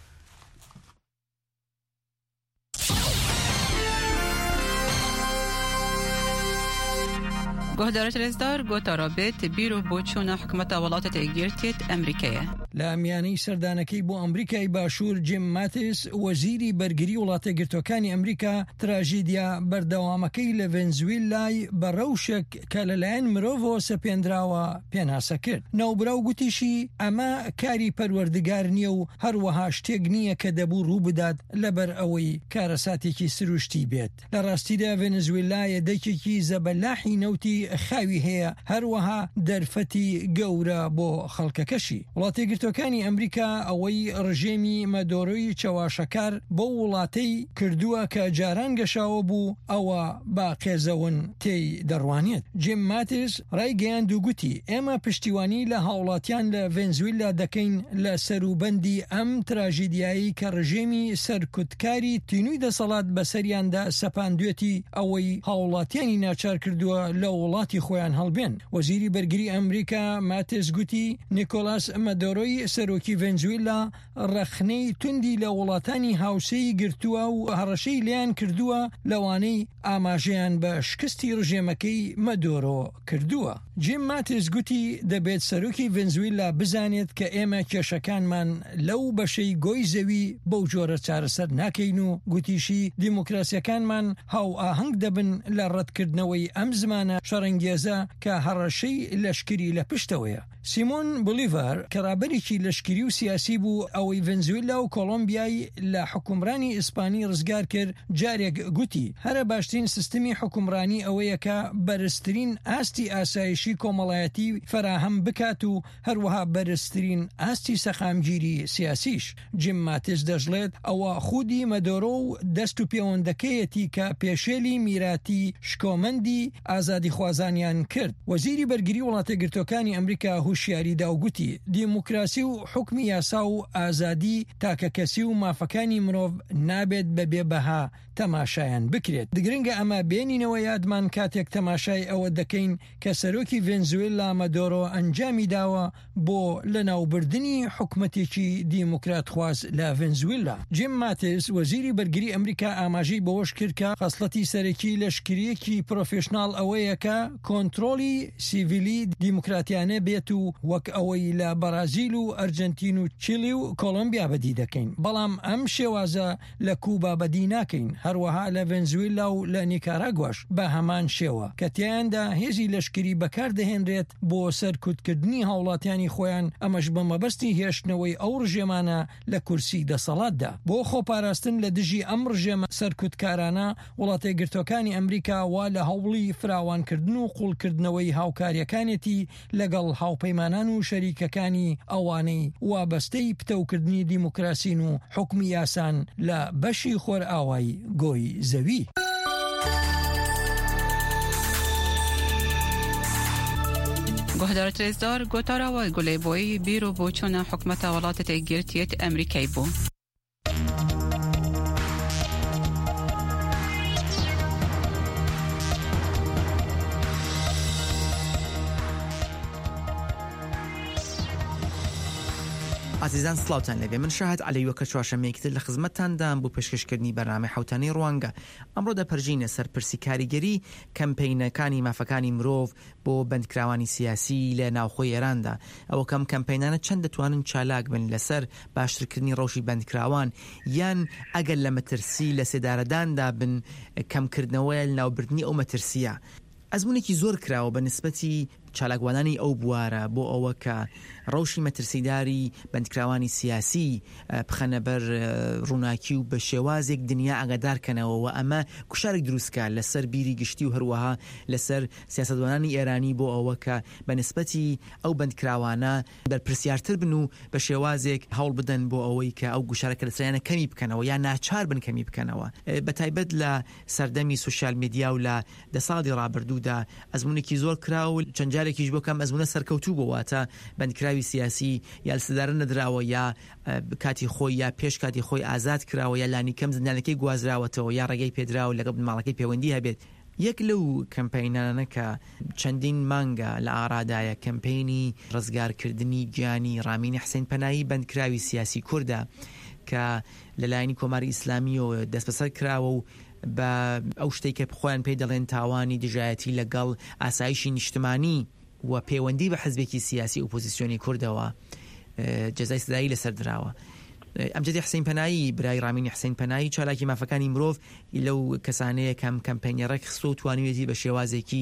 گۆهدارە لێزدار گۆتارا بێت بیرۆ بۆ چوونە حکوومەتە وڵاتە تێگیرتێت ئەمریکایە.
لە ئەمیانەی سەردانەکەی بۆ ئەمریکای باشوور جیم ماتیس وەزیری بەرگری وڵاتە گرتوەکانی ئەمریکا تراژیدیا بەردەوامەکەی لە ڤێنزوێلای بە ڕەوشێک کە لەلایەن مرۆڤەوە سەپێنراوە پێناسە کرد. ناوبراو گوتیشی ئەمە کاری پەروەردگار نییە و هەروەها شتێک نییە کە دەبوو ڕوو بدات لەبەر ئەوەی کارەساتێکی سروشتی بێت. لە ڕاستیدا ڤێنزوێلا یەدەکێکی زەبەلاحی نەوتی خاوی هەیە هەروەها دەرفەتی گەورە بۆ خەڵکەکەشی. وڵاتە گرتوەکانی ئەمریکا ئەوەی ڕژێمی مەدۆڕۆی چەواشەکار بۆ وڵاتەی کردووە کە جاران گەشاوە بوو ئەوە با قێزەون تێی دەڕوانێت. جیم ماتیس ڕایگەیاند و گوتی ئێمە پشتیوانی لە هاوڵاتیان لە ڤێنزوێلا دەکەین لە سەروبەندی ئەم تراژیدیایی کە ڕژێمی سەرکوتکاری تینووی دەسەڵات بەسەریاندا سەپاندوێتی ئەوەی هاوڵاتیانی ناچار کردووە لە وڵاتی خۆیان هەڵبێن. وەزیری بەرگری ئەمریکا ماتیس گوتی نیکۆلاس مەدۆڕۆی سەرۆکی ڤێنزوێلا ڕەخنەی توندی لە وڵاتانی هاوسەی گرتووە و هەڕەشەی لیان کردووە لەوانەی ئاماژەیان بە شکستی ڕژێمەکەی مەدۆڕۆ کردووە. جیم ماتیس گوتی دەبێت سەرۆکی ڤێنزوێلا بزانێت کە ئێمە کێشەکانمان لەو بەشەی گۆی زەوی بەو جۆرە چارەسەر ناکەین و گوتیشی دیموکراسیەکانمان هاو ئاهەنگ دەبن لە ڕەتکردنەوەی ئەم زمانە شەڕەنگێزە کە هەڕەشەی لەشکری لە پشتەوەیە. سیمۆن بۆلیڤار کە ڕابەرێکی لەشکری و سیاسی بوو ئەوەی ڤێنزوێلا و کۆڵۆمبیای لە حکومڕانی ئیسپانی ڕزگار کرد جارێک گوتی هەرە باشترین سیستمی حکومڕانی ئەوەیە کە بەرزترین ئاستی ئاسایشی کۆمەڵایەتی فراهەم بکات و هەروەها بەرزترین ئاستی سەخامگیری سیاسیش. جیم ماتیس دەژڵێت ئەوە خودی مەدۆڕۆ و دەست و پەیوەندەکەیەتی کە پێشێلی میراتی شکۆمەندی ئازادی خوازانیان کرد. وەزیری بەرگری وڵاتە گرتوەکانی ئەمریکا هوشیاریدا و گوتی دیموکراسی دیموکراسی و حکمی یاسا و ئازادی تاکە کەسی و مافەکانی مرۆڤ نابێت بەبێ بەها تەماشایان بکرێت. دگرنگە ئەمە بێنینەوە یادمان کاتێک تەماشای ئەوە دەکەین کە سەرۆکی ڤێنزوێلا مەدۆرۆ ئەنجامی داوە بۆ لەناوبردنی حکومەتێکی دیموکرات خواز لە ڤێنزوێلا. جیم ماتیس وەزیری بەرگری ئەمریکا ئاماژەی بەوەش کرد کە خەسڵەتی سەرەکی لەشکریەکی پرۆفێشناڵ ئەوەیە کە کۆنتڕۆلی سیڤیلی دیموکراتیانە بێت و وەک ئەوەی لە بەرازیل و ئەرجەنتین و چیلی و کۆلۆمبیا بەدی دەکەین. بەڵام ئەم شێوازە لە کوبا بەدی ناکەین، هەروەها لە ڤێنزوێلا و لە نیکاراگواش بە هەمان شێوە کە تیاندا هێزی لەشکری بەکاردەهێنرێت بۆ سەرکوتکردنی هاوڵاتیانی خۆیان، ئەمەش بە مەبەستی هێشتنەوەی ئەو ڕژێمانە لە کورسی دەسەڵاتدا. بۆ خۆپاراستن لە دژی ئەم ڕژێمە سەرکوتکارانە وڵاتە گرتوەکانی ئەمریکا وا لە هەوڵی فراوانکردن و قوڵکردنەوەی هاوکاریەکانێتی لەگەڵ هاوپەیمانان و شەریکەکانی ئەوانەی وابەستەی پتەوکردنی دیموکراسین و حکمی یاسان لە بەشی خۆرئاوای گۆی زەوی.
گۆهدار ترێزدار گۆتاراوای گولێبۆی بیرۆ بۆ چۆنە حکومەتە وڵاتە یەکگرتوویەت ئەمریکای بوو.
عزیزان سلااوان لەبێ من شاهد علی وەکە چوارشەمەیەکتر لە خزمەتتاندام بۆ پێشکەشکردنی بەرنامەی حوتانی ڕوانگە. ئەمڕۆ دەپەرژینە سەر پرسی کاریگەری کەمپەینەکانی مافەکانی مرۆڤ بۆ بەندکراوانی سیاسی لە ناوخۆی ئێراندا. ئەوە کەم کەمپەینانە چەند دەتوانن چالاک بن لەسەر باشترکردنی ڕەوشی بەندکراوان، یان ئەگەر لە مەترسی لە سێدارەداندا بن کەمکردنەوەی ناوبردنی ئەو مەترسیە. ئەزمونێکی زۆر کراوە بە نسبەتی چالاکوانانی ئەو بوارە بۆ ئەوە کە ڕەوشی مەترسیداری بەندکراوانی سیاسی بخەنە بەر ڕووناکی و بە شێوازێک دنیا ئاگادارکەنەوە و ئەمە کوشارێک دروستکە لەسەر بیری گشتی و هەروەها لەسەر سیاسەتوانانی ئێرانی بۆ ئەوە کە بە نسبەتی ئەو بەندکراوانە بەرپرسیارتر بن و بە شێوازێک هەوڵ بدەن بۆ ئەوەی کە ئەو گوشارەکە لەسەریانە کەمی بکەنەوە یا ناچار بن کەمی بکەنەوە. بە تایبەت لە سەردەمی سوشیال میدیا و لە دە ساڵی ڕابردوودا ئەزمونێکی زۆر کراوە، چەند جارێکیش بۆ کەم ئەزمونە سەرکەوتوو بۆواتە بەندکراوی سیاسی یا سەدارە نەدراوە یا کاتی خۆی یا پێش کاتی خۆی ئازاد کراوە یا لانی کەم زندانەکەی گوازراوەتەوە یا ڕێگەی پێدراوە لەگەڵ بنماڵەکەی پەیوەندی هەبێت. یەک لەو کەمپەینانە کە چەندین مانگە لە ئارادایە کەمپەینی ڕزگارکردنی گیانی ڕامینی حسین پەنایی بەندکراوی سیاسی کووردە کە لەلایەنی کۆماری ئیسلامی و دەست بەسەر کراوە و بە ئەو شتێک کە خۆیان پێی دەڵێن تاوانی دژایەتی لەگەڵ ئاسایشی نیشتمانی و پەیوەندی بە حزبێکی سیاسی ئۆپۆزیسیۆنی کوردەوە جەزای سزایی لەسەر دراوە. ئەمجدی حسین پەنایی برای ڕامینی حسین پەنایی چالاکی مافەکانی مرۆڤ لەو کەسانەیە کەم کەمپەینەڕێک خستۆ و توانوێتی بە شێوازێکی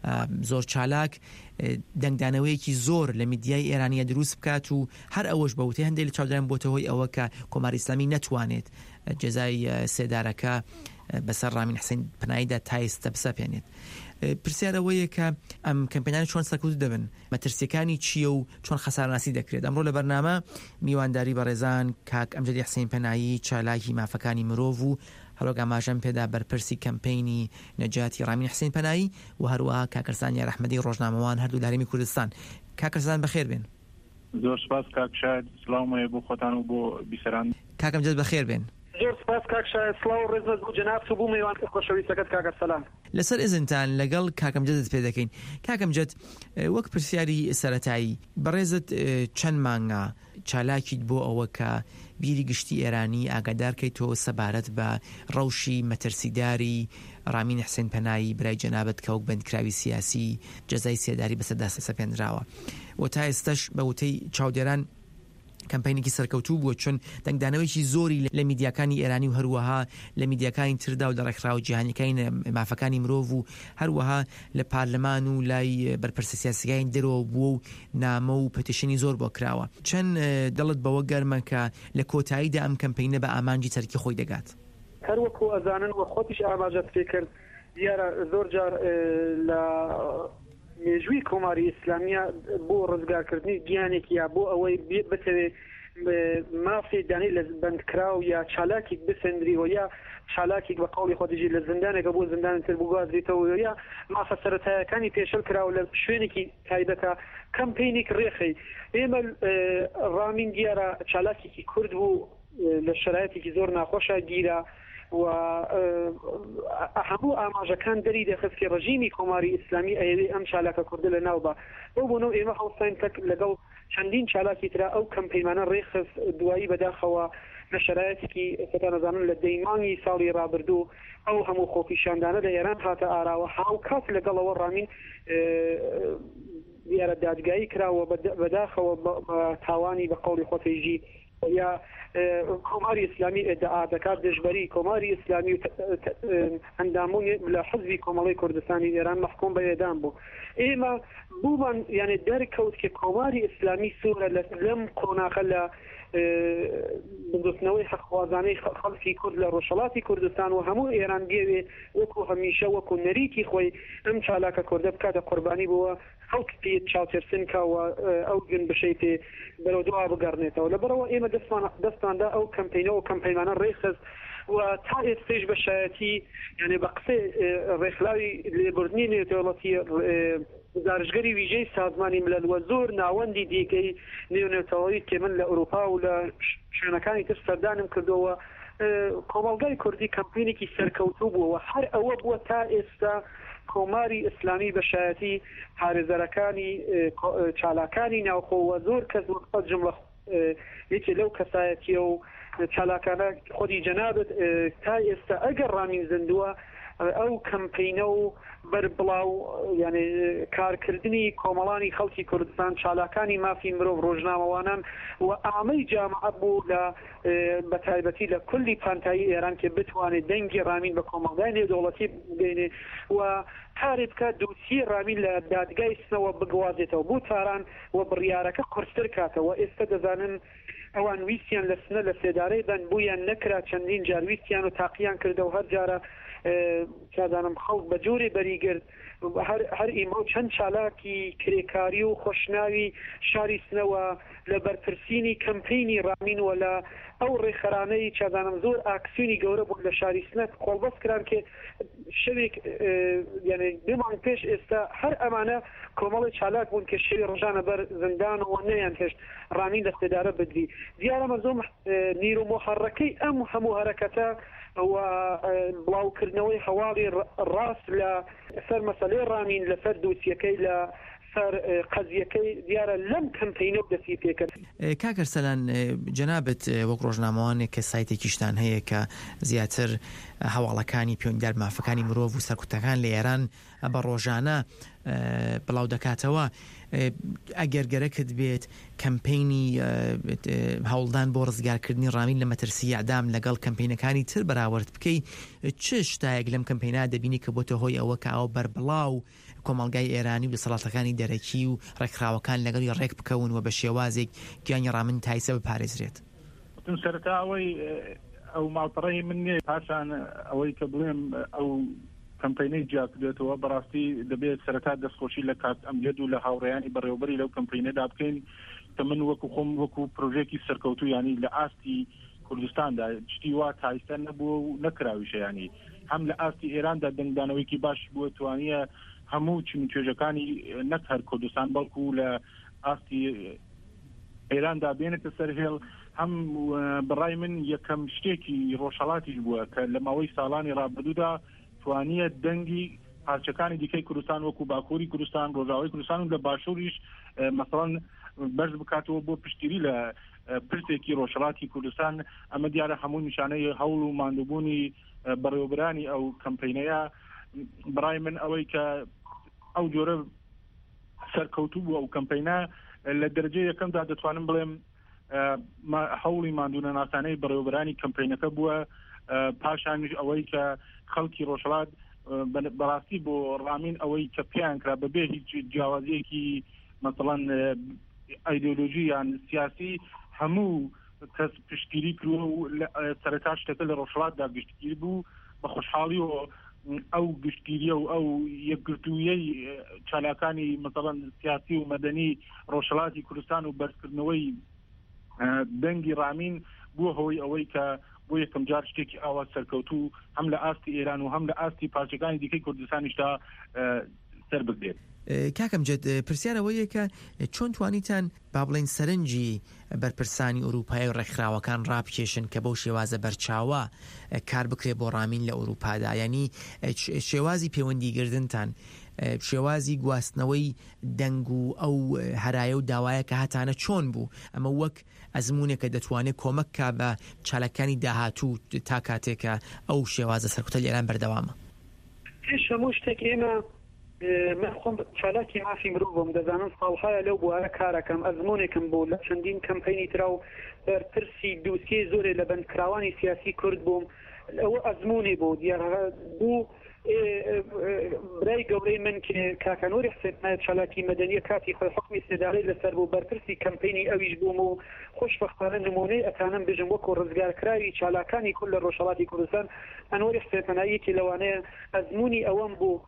زۆر چالاک دەنگدانەوەیەکی زۆر لە میدیای ئێرانیە دروست بکات و هەر ئەوەش بەوتەی هەندێک لە چاودێران بۆتەوەی ئەوە کە کۆماری ئیسلامی نەتوانێت جەزای سێدارەکە بەسەر ڕامین حسین پەناییدا تایستە بسەپێنێت. پرسیارەوەیە کە ئەم کەمپەینانی چۆن سەرکەوت دەبن، مەترسیەکانی چییە و چۆن خەسارناسی دەکرێت. ئەمڕۆ لە بەرنامە میوانداری بەڕێزان کاک ئەمجەدی حسین پەنایی چالاکی مافەکانی مرۆڤ و هەروەک ئاماژەم پێدا بەرپرسی کەمپەینی نەجاتی ڕامین حسین پەنایی و هەروەها کاکەرسانی ڕەحمەدی ڕۆژنامەوان هەردوو لارێمی کوردستان. کاکەرسان بەخێر بێن.
زۆر سپاس کاک شاید، سڵاومەیە بۆ خۆتان و بۆ بیسەران.
کاک ئەمجەد بەخێر بێن.
زۆر سپاس کاک شاید، سڵاو و ڕێزمەت بۆ جەناب و بۆ میوان خۆشەویستەکەت کاکە سەلام.
لەسەر ئێزنتان لەگەڵ کاکەمجەدت پێ دەکەین. کاکەمجەد وەک پرسیاری سەرەتایی بەڕێزت چەند مانگە چالاکیت بۆ ئەوە کە بیری گشتی ئێرانی ئاگادارکەیتەوە سەبارەت بە ڕەوشی مەترسیداری ڕامین حسین پەنایی برای جەنابەت کە وەک بەندکراوی سیاسی جەزای سێداری بەسەردا سەپێنراوە و تا ئێستاش بە وتەی چاودێران کەمپەینێکی سەرکەوتوو بووە، چون دەنگدانەوەیکی زۆری لە میدیاکانی ئێرانی و هەروەها لە میدیاکانی تردا و لە ڕێکخراوە جیهانیەکانی مافەکانی مرۆڤ و هەروەها لە پارلەمان و لای بەرپرسە سیاسیەکانی دەرەوە بووە و نامە و پەتیشنی زۆر بۆ کراوە. چەند دڵت بەوە گەرمە کە لە کۆتاییدا ئەم کەمپەینە بە ئامانجی تەرکی خۆی دەگات؟
هەروەکو ئەزانن و خۆتیش ئاماژەت پێ کرد دیارە زۆر جار لە مێژووی کۆماری ئیسلامیە بۆ ڕزگارکردنی گیانێکی یا بۆ ئەوەی بتەوێت مافی دانی لە بەندکراو یا چالاکێک بسەندریەوە یا چالاکێک بە قوڵی خۆدیژی لە زندانێکە بۆ زندانتر بگوازریتەوە یا مافە سەرەتایەکانی پێشەل کراوە لە شوێنێکی تایبەتە کەمپینێک ڕێخی ئێمە ڕامین دیارە چالاکێکی کورد بوو لە شرایەتێکی زۆر ناخۆشە گیرە و هەموو ئاماژەکان دەری دەخست کە ڕژیمی کۆماری ئیسلامی ئەوێ ئەم چالاکە کوردە لە ناو بە بۆ بۆنەوە ئێمە هەوساین تەک لەگەڵ چەندین چالاکی ترا ئەو کەمپەیمانە ڕێخست دوایی بەداخەوە لە شرایەتێکی سەتا نەزانن لە دەیمانی ساڵی ڕابردوو ئەو هەموو خۆپیشاندانە لە ئێران هاتە ئاراوە هاو کات لەگەڵەوە ڕامین دیارە دادگایی کراوە بەداخەوە تاوانی بە قوڵی خۆتیژی یا کۆماری ئیسلامی ئێدعا دەکات دژبەری کۆماری ئیسلامی ئەندامون لە حزبی کۆمەڵی کوردستانی ئێران مەحکوم بە ئێدام بوو ئێمە بوومان یعنی دەرکەوت کە کۆماری ئیسلامی سوورە لەم قۆناغە لە بردوستنەوەی حەقوازانەی خەڵکی کورد لە ڕۆژهەڵاتی کوردستان و هەموو ئێران بێوێ وەکو هەمیشە وەکو نەریتی خۆی ئەم چالاکە کوردە بکاتە قوربانی بووە خەڵک پێ چاوترسنکەوە ئەو گن بشەی پێ بەرەو دووا بگەڕنێتەوە لەبەرەوە ئێمە دەستماندا ئەو کەمپینەوە کەمپەیمانە ڕێخست و تا ئێستش بە شایەتی یعنی بە قسەی ڕێکخلاوی لێبوردنی نێودەوڵەتی گزارشگەری ویژەی سازمانی ملل وە زۆر ناوەندی دیکەی نێونێوتەوەی کە من لە ئەوروپا و لە شوێنەکانی تر سەردانم کردەوە کۆمەڵگای کوردی کەمپینێکی سەرکەوتوو بووەوە هەر ئەوە بووە تا ئێستا کۆماری ئیسلامی بە شایەتی پارێزەرەکانی چالاکانی ناوخۆوە زۆر کەس وەقت جملە یەکێ لەو کەسایەتیە و چالاکانە خۆی جەنابەت تا ئێستا ئەگەر ڕامین زندووە ئەو کەمپینە و بەر بڵاو یعنی کارکردنی کۆمەڵانی خەڵکی کوردستان چالاکانی مافی مرۆڤ ڕۆژنامەوانان و ئامەی جامعە بوو لە بەتایبەتی لە کولی پانتایی ئێران کە بتوانێت دەنگی ڕامین بە کۆمەڵگای نێودەوڵەتی بگەینێ و کارێت بکات دووسی ڕامین لە دادگای سنەوە بگوازێتەوە بوو تاران و بڕیارەکە قورستر کاتەوە ئێستا دەزانن ئەوان ویستیان لە سنە لە سێدارەی بەن بوویان نەکرا چەندین جار ویستیان و تاقییان کردە و هەر جارە چادانم خەڵک بە جۆرێ بەریگرت هەر ئیمە و چەند چالاکی کرێکاری و خۆشناوی شاری سنەوە لە بەرپرسینی کەمپینی ڕامین و لە ئەو ڕێخەرانەی چادانم زۆر ئاکسیونی گەورە بوو لە شاری سنە خۆڵبەست کران کە شەوێک یعنی دومان پێش ئێستا هەر ئەمانە کۆمەڵی چالاک بوون کە شەوی ڕژانە بەر زندانەوە نەیان هێشت ڕامین لە سێدارە بدوی دیارەمە زۆر نیرو مۆحەڕەکەی ئەم هەموو هەرەکەتە و بڵاوکردنەوەی هەواڵی ڕاست لە سەر مەسەلەی ڕامین لەسەر دووسیەکەی لە سەر قەزیەکەی دیارە لەم کەمپینە دەستی پێکرد.
کاکەر سەلان جەنابەت وەک ڕۆژنامەوانێک کە سایتێکیشتان هەیە کە زیاتر هەواڵەکانی پەیوەندیدار مافەکانی مرۆڤ و سەرکوتەکان لە ئێران بە ڕۆژانە بڵاو دەکاتەوە ئەگەرگەرەکت بێت کەمپینی هەوڵدان بۆ ڕزگارکردنی ڕامین لە مەترسی ئەعدام لەگەڵ کەمپینەکانی تر بەراورد بکەی چ شتایەک لەم کەمپینا دەبینی کە بۆتە هۆی ئەوە کە ئەو بەربڵاو کۆمەڵگای ئێرانی و دەسەڵاتەکانی دەرەکی و ڕێکخراوەکان لەگەڵی ڕێک بکەون و بە شێوازێک گیانی ڕامین تایسە بپارێزرێت
سەرەتا ئەوەی ئەو ماڵپەڕەی من نییە پاشان ئەوەی کە بڵێم ئەو کەمپینەی جیاکرێتەوە بەڕاستی دەبێت سەرەتا دەستخۆشی لە کات ئەمجد و لە هاوڕێیانی بەڕێوەبەری لەو کەمپینەدا بکەین کە من وەکو خۆم وەکو پرۆژێکی سەرکەوتو ینی لە ئاستی کوردستاندا شتی وا تایسە نەبووە و نەکراویشە ینی هەم لە ئاستی ئێراندا دەنگدانەوەیکی باش بووە توانیە هەموو چین توێژەکانی نەک هەر کوردستان بەڵکو لە ئاستی ئێراندا بێنێتە سەر هێڵ هەم بەڕای من یەکەم شتێکی ڕۆژهەڵاتیش بووە کە لە ماوەی ساڵانی ڕابردوودا توانیە دەنگی پارچەکانی دیکەی کوردستان وەکو باکووری کوردستان ڕۆژاوای کوردستان و لە باشووریش مەسەڵەن بەرز بکاتەوە بۆ پشتگیری لە پرسێکی ڕۆژهەڵاتی کوردستان ئەمە دیارە هەموو نیشانەی هەوڵ و ماندووبوونی بەڕێوەبرانی ئەو کەمپینەیە بەڕای من ئەوەی کە ئەو جۆرە سەرکەوتوو بوو ئەو کەمپینە لە دەرەجەی یەکەمدا دەتوانم بڵێم هەوڵی ماندوونە ناسانەی بەڕێوەبرانی کەمپینەکە بووە پاشانیش ئەوەی کە خەڵکی ڕۆژهەڵات بەڕاستی بۆ ڕامین ئەوەی کە پێیان کرا بەبێ هیچ جیاوازیەکی مەسەڵەن ئایدۆلۆژی یان سیاسی هەموو کەس پشتگیری کردووە و سەرەتا شتەکە لە ڕۆژهەڵاتدا گشتگیر بوو بە خۆشحاڵی و ئەو گشتگیریە و ئەو یەکگرتوویەی چالاکانی مەسەڵەن سیاسی و مەدەنی ڕۆژهەڵاتی کوردستان و بەرزکردنەوەی دەنگی ڕامین بووە هۆی ئەوەی کە بۆ یەکەم جار شتێکی ئاوا سەرکەوتوو هەم لە ئاستی ئێران و هەم لە ئاستی پارچەکانی دیکەی کوردستانیشدا سەر بگرێت.
کاکەم جێت پرسیارەوەیە کە چۆن توانیتان با بڵێن سەرنجی بەرپرسانی ئەوروپای و ڕێکخراوەکان ڕابکێشن کە بەو شێوازە بەرچاوە کار بکرێت بۆ ڕامین لە ئەوروپادا، ینی شێوازی پەیوەندیگردنتان شێوازی گواستنەوەی دەنگ و ئەو هەرایە و داوایە کە هاتانە چۆن بوو؟ ئەمە وەک ئەزمونێکە دەتوانێت کۆمەک کا بە چالەکانی داهاتوو تا کاتێکە ئەو شێوازە سەرکوتە لێران بەردەوامە.
پێش هەموو شتێک ئێمە من خۆم چالاکی مافی مرۆڤ بووم، دەزانم ساڵهایە لەو بوارە کارەکەم ئەزمونێکم بوو لە چەندین کەمپەینی ترا و بەرپرسی دووسیە زۆرێ لە بەندکراوانی سیاسی کورد بووم. ئەوە ئەزمونی بوو دیار بوو برای گەورەی من کاکەنووری حسێن چالاکی مەدەنیە کاتی خۆی حکمی سێدارەی لەسەر بوو بەرپرسی کەمپەینی ئەویش بووم و خۆشبەختانە نمونەی ئەتانم بژم وەکو ڕزگارکراوی چالاکانی کورد لە ڕۆژهەڵاتی کوردستان ئەنوەری حسێن پەناییەکی لەوانەیە ئەزمونی ئەوەم بوو.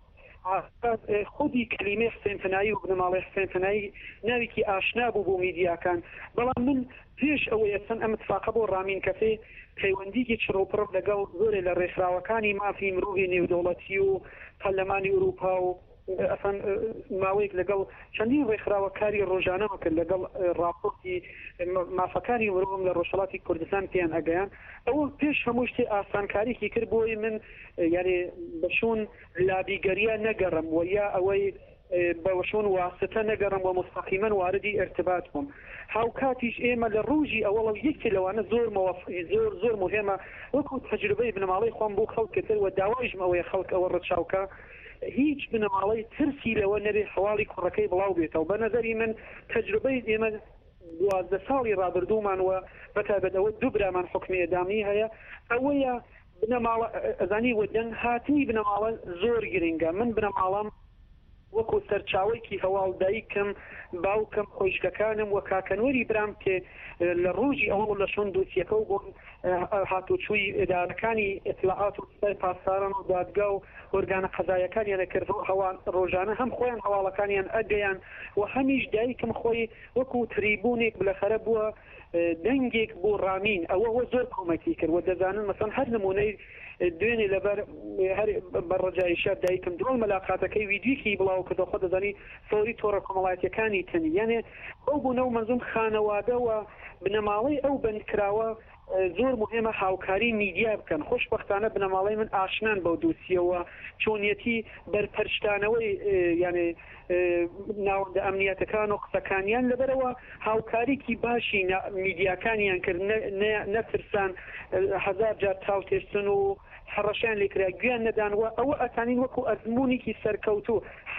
خودی کلمه حسین فنایی و بنەماڵی حسین فنایی ناوێکی ئاشنا بوو بۆ میدیاکان، بەڵام من پێش ئەوەیە چەند ئەم اتفاقە بۆ ڕامین کەفێ پەیوەندیکی چڕۆپڕ لەگەڵ زۆرێ لە ڕێکخراوەکانی مافی مرۆڤی نێودەوڵەتی و پەرلەمانی ئەوروپا و ئەسان ماوەیەک لەگەڵ چەندین ڕێکخراوەکاری ڕۆژانەوە کرد لەگەڵ راپۆرتی مافەکانی مرۆڤم لە ڕۆژهەڵاتی کوردستان پێیان ئەگەیان. ئەوە پێش هەموو شتێ ئاسانکاریکی کرد بۆی من یعنی بەشون لابیگەریە نەگەڕم و یا ئەوەی بەوەشون واسطە نەگەڕم و مستەقیمەن واردی ارتباط بووم. هاوکاتیش ئێمە لە ڕۆژی ئەوڵە یەکی لەوانە زۆر زۆر زۆر مهمە وەکو تەجروبەی بنەماڵەی خۆم بۆ خەڵکتر و داوایشم ئەوەیە خەڵک ئەوە ڕەچاوکە هیچ بنەماڵەی ترسی لەوە نەبێ حواڵی کوڕەکەی بڵاو بێتەوە. بە نەزەری من تەجروبەی ئێمە دوازدە ساڵی ڕابردوومانوە بەتابەتەوە دوو برامان حکمی ئێدامی هەیە ئەوەیە بنەماڵە ئەزانی وەدەنگ هاتنی بنەماڵە زۆر گرنگە. من بنەماڵام وەکو سەرچاوەیەکی هەواڵ دایکم باوکم خۆشکەکانم و کاکەنووری برام کێ لە ڕۆژی ئەوە لە شۆن دۆسیەکە و بۆن هاتوچووی ئێدارەکانی ئەتلاعات و سەر پاسداران و دادگا و ئۆرگانە قەزایەکانیان دەکردەوە هەوان ڕۆژانە هەم خۆیان هەواڵەکانیان ئەگەیان و هەمیش دایکم خۆی وەکو تریبوونێک بلەخەرە بووە دەنگێک بۆ ڕامین ئەوە زۆر کۆمەکی کرد و دەزانن مەسەن هەر نمونەی دوێنێ لەبەر بەڕەجایشە دایکم دوڵ مەلاقاتەکەی ویدیوکی بڵاو کردەوە خۆ دەزانی فۆری تۆڕە کۆمەڵایەتیەکانی تەنی یانێ ئەو بوونە و مەنزوم خانەوادەوە بنەماڵەی ئەو بەندکراوە زۆر مهمە هاوکاری میدیا بکەن. خۆشبەختانە بنەماڵەی من ئاشنان بەو دووسیەوە چۆنیەتی بەرپەرشتانەوەی یعنی ناوەندە ئەمنیەتەکان و قسەکانیان لەبەرەوە هاوکاریکی باشی میدیاکانیان کرد نەترسان هەزار جار تاو تێشتن و حڕەشیان لێکرا گویان نەدانوە ئەوە ئەتانین وەکو ئەزمونێکی سەرکەوتوو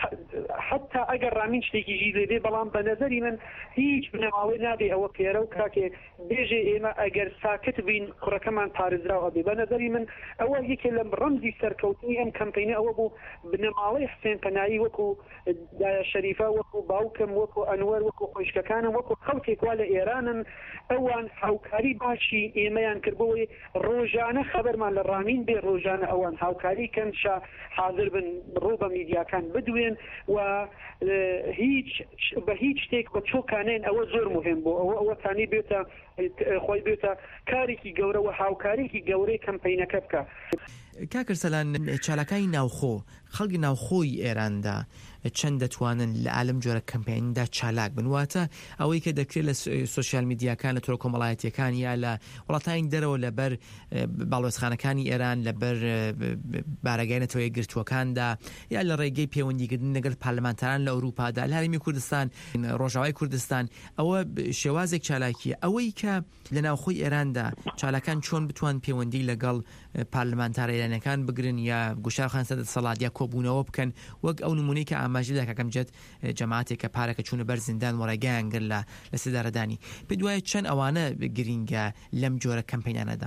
حتا ئەگەر ڕامین شتێکی ژی لێبێ بەڵام بە نەزەری من هیچ بنەماڵی نابێ ئەوە پێرە و کاکێ بێژێ ئێمە ئەگەر ساکت بین کوڕەکەمان پارێزراوە بێ. بە نەزەری من ئەوە یەکێ لە ڕەمزی سەرکەوتنی ئەم کەمپەینە ئەوە بوو بنەماڵی حسێن پەنایی وەکو دایە شەریفە وەکو باوکم وەکو ئەنوەر وەکو خۆشکەکانم وەکو خەڵکێکوا لە ئێرانن ئەوان هاوکاری باشی ئێمەیان کردبەوەی ڕۆژانە خەبەرمان لە ڕامین بێ ڕۆژانە ئەوان هاوکاری کەنشا حاضر بن ڕوو بە میدیاکان بدوێن و هیچ بە هیچ شتێک بە چۆکانێن ئەوە زۆر مهم بوو ئەوە ئەوەتانی بێتە خۆی بێتە کارێکی گەورە و هاوکارێکی گەورەی کەمپەینەکە بکە.
کاکرسەلان چالەکانی ناوخۆ خەڵکی ناوخۆی ئێراندا چەند دەتوانن لە عالم جۆرە کەمپیندا چالاک بنواتە ئەوەی کە دەکرێت لە سوسیال میدیاکان لە تۆڕە کۆمەڵایەتیەکان یا لە وڵاتانی دەرەوە لەبەر باڵۆزخانەکانی ئێران لەبەر بارەگەینەتەوەی گرتووەکاندا یا لە ڕێگەی پەیوەندیگرتن لەگەڵ پارلەمانتاران لە ئەوروپادا لە هەرێمی کوردستان ڕۆژاوای کوردستان ئەوە شێوازێک چالاکیە ئەوەی کە لە ناوخۆی ئێراندا چالەکان چۆن بتوان پەیوەندی لەگەڵ پارلەمانتارە ئێرانەکان بگرن یا گوشارخان سەدە سەڵات یا کۆبوونەوە بکەن وەک ئەو نمونەی کە ئاماژەدا کەکەم جێت جەماعەتێکە پارەکە چوونە بەر زیندان وەڕێگەیان گر لە لە سێدارەدانی پێ دوایە چەند ئەوانە گرینگە لەم جۆرە کەمپەینانەدا.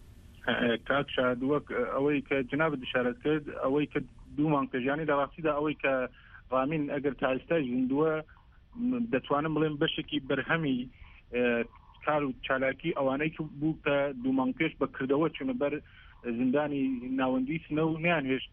کاک شاد وەک ئەوەی کە جناب دشارەت کرد ئەوەی کە دوومان پێژیانی داڕاستیدا ئەوەی کە ڕامین ئەگەر تا ئێستا ژیندووە دەتوانم بڵێم بەشێکی بەرهەمی کار و چالاکی ئەوانەی بوو کە دوومان پێش بەکردەوە چونە بەر زیندانی ناوەندی سنە و نیان هێشت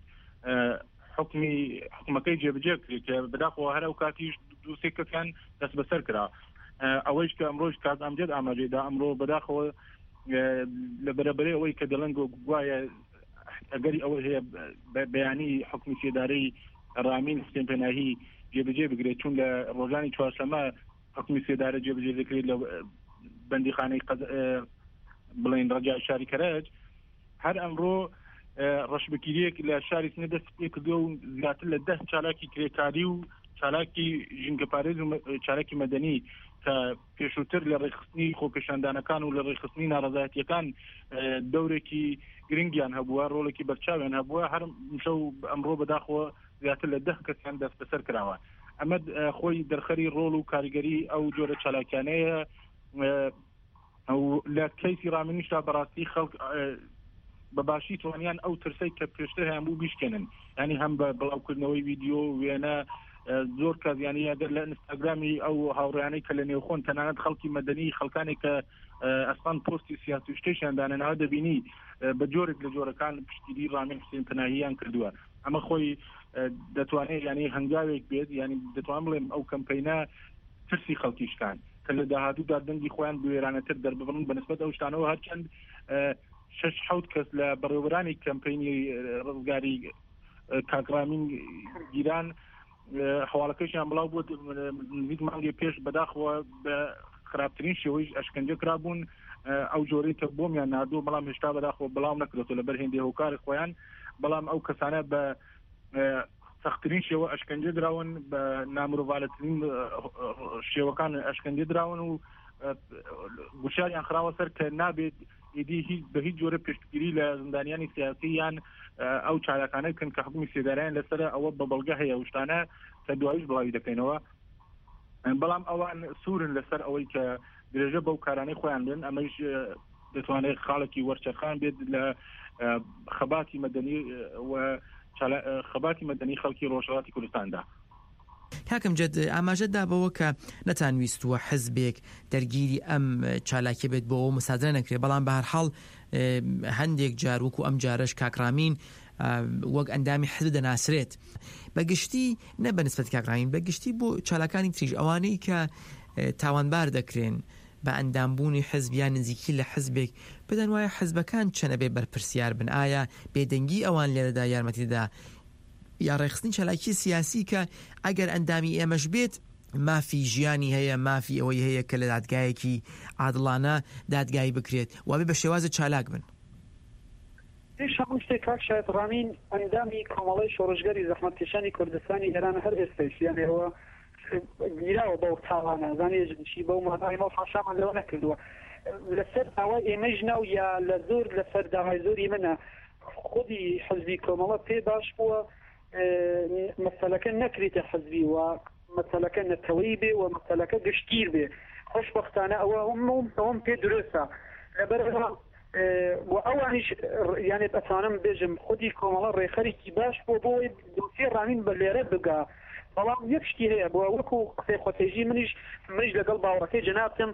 حکمی حکومەکەی جێبجێ کرد کە بەداخەوە هەر ئەو کاتیش دووسێ کەسیان دەست بەسەر کرا ئەوەیش کە ئەمڕۆژ کات ئەمجد ئاماژەدا ئەمڕۆ بەداخەوە لە بەرەبەرەی ئەوەی کە دەڵنگ گوایە ئەگەری ئەوە هەیە بەیانی حکمی سێدارەی رامین حسێن پەناهی جێبەجێ بگرێت چون لە ڕۆژانی چوارشەمە حکمی سێدارە جێبەجێ دەکرێت لە بەندیخانەی بڵین ڕەجای شاری کەرەج هەر ئەمڕۆ ڕەشبەکیریەک لە شاری سنە دەست پێ کردووە و زیاتر لە دە چالاکی کرێکاری و چالاکی ژینگەپارێز و چالاکی مەدەنی کە پێشووتر لە ڕێخستنی خۆپێشاندانەکان و لە ڕێخستنی ناڕەزایەتیەکان دەورێکی گرنگیان هەبووە ڕۆڵێکی بەرچاویان هەبووە هەر شەو ئەمڕۆ بەداخەوە زیاتر لە دە کەسیان دەست بەسەر کراوە ئەمە خۆی دەرخەری ڕۆڵ و کاریگەری ئەو جۆرە چالاکیانەیە لە کەیسی رامینیشتا بەڕاستی خەڵک بەباشی توانیان ئەو ترسەی کە پێشتر هەیان بوو بیشکێنن ینی هەم بە بڵاوکردنەوەی ویددیۆ وێنە زۆر کەزیانی ئەگەر لە ئینستاگرامی ئەو هاوڕیانەی کە لە نێوخۆن تەنانەت خەڵکی مەدەنی خەڵکانێک کە ئەسمان پۆستی سیاسی و شتێکیان دانەناوە دەبینی بە جۆرێک لە جۆرەکان پشتگیری رامین حسێن پەناهییان کردووە ئەمە خۆی دەتوانێت ینی هەنگاوێک بێت ینی دەتوان بڵێم ئەو کەمپەینە ترسی خەڵکیشکان کە لە داهاتوودا دەنگی خۆیان بوێرانەتر دەرببڕن بەنسبەت ئەو شتانەوە هەرچەند شش حوت کەس لە بەڕێوەبەرانی کەمپەینی ڕزگاری کاکرامین گیران حواڵەکەشیان بڵاو بوو نزیک مانگی پێش بەداخەوە بە خراپترین شێوەی ئەشکەنجە کرابوون ئەو جۆرەی کە بۆمیان نردوو بەڵام هێشتا بەداخەوە بڵاو نەکرێتەوە لەبەر هێندی هۆکاری خۆیان بەڵام ئەو کەسانە بە سەختترین شێوە ئەشکەنجە دراون بە نامرۆڤالەترین شێوەکان ئەشکەنجە دراون و گوشاریان خراوە سەر کە نابێت ئیدی هیچ بە هیچ جۆرە پشتگیری لە زندانیانی سیاسی یان ئەو چالاکانە بکەن کە حکومی سێدارەیان لەسەر ئەوە بە بەڵگە هەیە وشتانە کە دوایش بڵاوی دەکەینەوە بەڵام ئەوان سوورن لەسەر ئەوەی کە درێژە بەو کارانەی خۆیان بن ئەمەش دەتوانێت خاڵێکی وەرچەخان بێت لە خەباتی مەدەنی و خەباتی مەدەنی خەڵکی ڕۆژهەڵاتی کوردستاندا.
کاکەم جد ئاماژەدا بەوە کە نەتانویستووە حزبێک دەرگیری ئەم چالاکی بێت بۆەوە مسادرە نەکرێت بەڵام بە هەر حاڵ هەندێک جار وەکو ئەم جارش کاکرامین وەک ئەندامی حزب دەناسرێت بەگشتی نە بەنسبەت کاکرامین بەگشتی بۆ چالاکانی تریژ ئەوانەی کە تاوانبار دەکرێن بە ئەندامبوونی حزبیان نزیکی لە حزبێک بدەن وایە حزبەکان چەنەبێ بەرپرسیار بن ئایا بێدەنگی ئەوان لێرەدا یارمەتیدا یا ڕێخستنی چالاکی سیاسی کە ئەگەر ئەندامی ئێمەش بێت مافی ژیانی هەیە مافی ئەوەی هەیە کە لە دادگایەکی عادڵانە دادگایی بکرێت وابێ بە شێوازە چالاک بن
هەموو شتێک کاک شایەت ڕامین ئەندامی کۆمەڵی شۆڕژگەری زەحمەتکێشانی کوردستانی ئێران هەر ئێستایشیان ئێوە گیراوە بەو تاوانە زانێژی بەو مادایمە حاشامان لەوە نەکردووە لەسەر ئەوە ئێمەش ناو یا لە زۆر لەسەر داوای زۆری منە خودی حزبی کۆمەڵە پێ باش بووە مەسەلەکە نەکریتە حزبی و مەسەلەکە نەتەوەی بێ و مەسەلەکە گشتگیر بێ خۆشبەختانە ئەوە ئەوم پێ درۆستە لەبەر و ئەوانیش یانێ ئەتوانم بێژم خودی کۆمەڵە ڕێخەرێکی باش بۆ بۆی دووسێ ڕامین بە لێرە بگا بەڵام یەک شتی هەیە بۆ وەکو قسەی خۆتێژی منیش منیش لەگەڵ باوەڕەکەی جەنابتم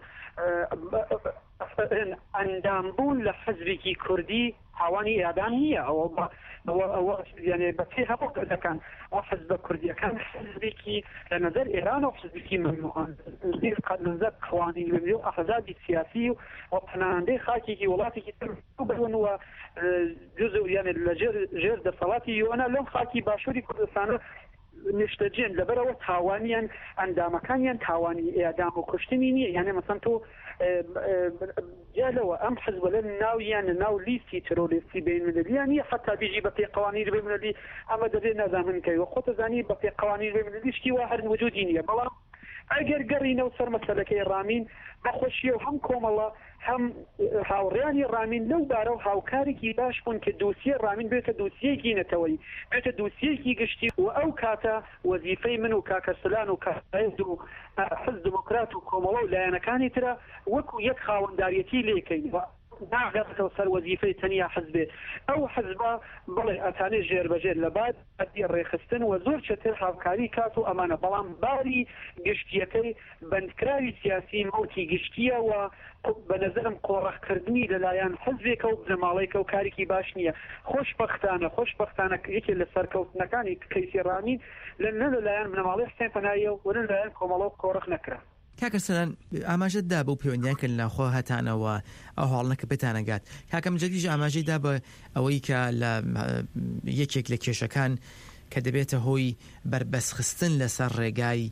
ئەندامبوون لە حزبێکی کوردی هاوانی ئێدان نییە ئەوە یانێ بەپێ هەبوو دەکەن ئەو حزبە کوردیەکان حزبێکی لە نەزەر ئێران و حزبێکی مەمنوعان نەزەر قوانین و ئەحزابی سیاسی و پەناهەندەی خاکێکی وڵاتێکی تر بن و جزء یانێ لە ژێر دەسەڵاتی یۆنە لەم خاکی باشووری کوردستانە نیشتەجێن لەبەرەوە تاوانیان ئەندامەکانیان تاوانی ئێدام و کوشتنی نییە یانێ مەسەن تۆ جالەوە ئەم حزب لە ناویان ناو لیستی ترۆریستی بینالمللیان نیە حتا بیژی بە پێ قوانین بینالمللی ئەمە دەبێت نازانکەوە خۆتە زانی بە پێ قوانین بینالمللی شتی وا هەر وجودی نییە بەڵام ئەگەر گەڕینەوە سەر مەسەلەکەی ڕامین بەخۆشیە و هەم کۆمەڵە هەم هاوڕێیانی ڕامین لەو بارە و هاوکارێکی باش بوون کە دووسیە ڕامین بێتە دووسیەکی نەتەوەی بێتە دووسیەکی گشتی و ئەو کاتە وەزیفەی من و کاکەسلان و کاکەز و حزب دموکرات و کۆمەڵە و لایەنەکانی ترە وەکو یەک خاوەنداریەتی لێکەین ناغێڕێتەوە سەر وەزیفەی تەنیا حزبێ ئەو حزبە بڵێ ئەتانێ ژێر بەژێر لە بعد ئەدی ڕێخستن و زۆر چەتر هاوکاری کات و ئەمانە بەڵام باری گشتیەکەی بەندکراوی سیاسی موتی گشتیە و بە نەزەرم قۆڕەخکردنی لەلایەن حزبێکە و بنەماڵێکە و کارێکی باش نییە خۆشبەختانە خۆشبەختانە یەکێ لە سەرکەوتنەکانی کەیسی ڕامین لە نە لەلایەن بنەماڵی حسێن پەناهیە و نە لەلایەن کۆمەڵە و قۆڕەخ نەکرا
کاکەسەران ئاماژەتدا بۆ پەیوەندیان کە لەناوخۆ هەتانەوە ئەو هەواڵنەکە بێتانەگات. کاکەم جەدیش ئاماژەیدا بە ئەوەی کە لە یەکێک لە کێشەکان کە دەبێتە هۆی بربەسخستن لەسەر ڕێگای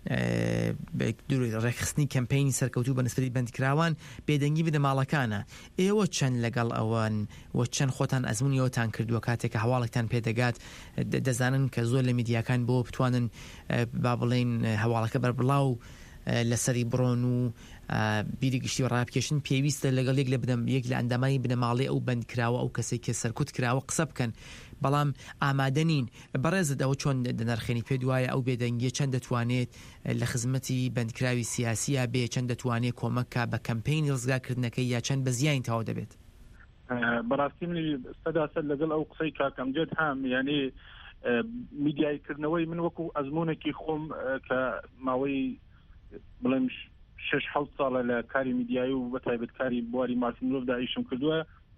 ڕێکخستنی کەمپینی سەرکەوتوو بە نسبەتی بەندکراوان بێدەنگی بدە ماڵەکانە. ئێوە چەند لەگەڵ ئەوان و چەند خۆتان ئەزمونیەوەتان کردووە کاتێک هەواڵێکتان پێدەگات دەزانن کە زۆر لە میدیاکان بۆ بتوانن با بڵێن هەواڵەکە بەربڵاو لەسەری بڕۆن و بیری گشتی و ڕابکێشن پێویستە لەگەڵ یەک لە بدەم یەک لە ئەندامانی بنەماڵی ئەو بەندکراوە ئەو کەسێک کە سەرکوت کراوە قسە بکەن، بەڵام ئامادە نین. بەڕێزت ئەوە چۆن دەنرخێنی پێ دوایە ئەو بێدەنگیە چەند دەتوانێت لە خزمەتی بەندکراوی سیاسیە بێ، چەند دەتوانێت کۆمەکە بە کەمپینی ڕزگارکردنەکەی یا چەند بە زیانی تاوا دەبێت؟
بەڕاستی منی سەدا سەر لەگەڵ ئەو قسەی کاکەم جێت هەم یعنی میدیایکردنەوەی من وەکو ئەزمونێکی خۆم کە ماوەی بڵێم شش حەوت ساڵە لە کاری میدیایی و بەتایبەت کاری بواری ماسی مرۆڤدا ئیشم کردووە،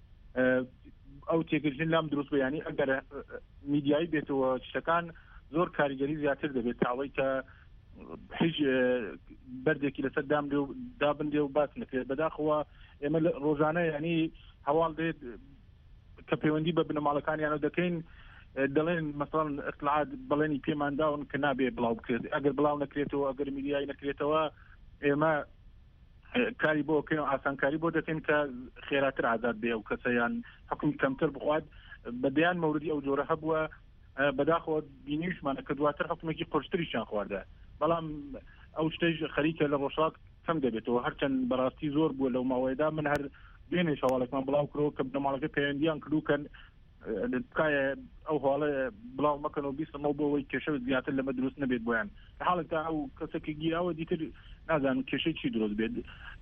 ئەو تێگەشتن لام دروست بە ینی ئەگەر میدیایی بێتەوە شتەکان زۆر کاریگەری زیاتر دەبێت تاوەی کە هیچ بەردێکی لەسەر دامدێ و دابندێ و باس نەکرێت. بەداخەوە ئێمە ڕۆژانە ینی هەواڵ دێت کە پەیوەندی بە بنەماڵەکانیانە دەکەین، دەڵێن مەسەڵەن ئەطلاعات بەڵێنی پێمانداون کە نابێ بڵاو بکرێت. ئەگەر بڵاو نەکرێتەوە ئەگەر میدیایی نەکرێتەوە ئێمە کاری بۆ بکەین و ئاسانکاری بۆ دەکەین کە خێراتر ئازاد بێ و کەسەیان حکمی کەمتر بخوات. بەدەیان مەوردی ئەو جۆرە هەبووە، بەداخەوە بینیشمانە کە دواتر حکومێکی قورستریشیان خواردە، بەڵام ئەو شتەی خەریکە لە ڕۆژهەڵات کەم دەبێتەوە. هەرچەند بەڕاستی زۆر بووە لەو ماوەیەدا من هەر دوێنێ شەواڵێکمان بڵاو کرۆ کە بنەماڵەکە پەیوەندیان کردوکەن تکایە ئەو هەواڵە بڵاو مەکەن و بیستمەوە بۆ ئەوەی کێشە زیاتر لەمە دروست نەبێت بۆیان. لە حاڵێکدا ئەو کەسێکی گیراوە دیتر نازانم کێشەی چی دروست بێت.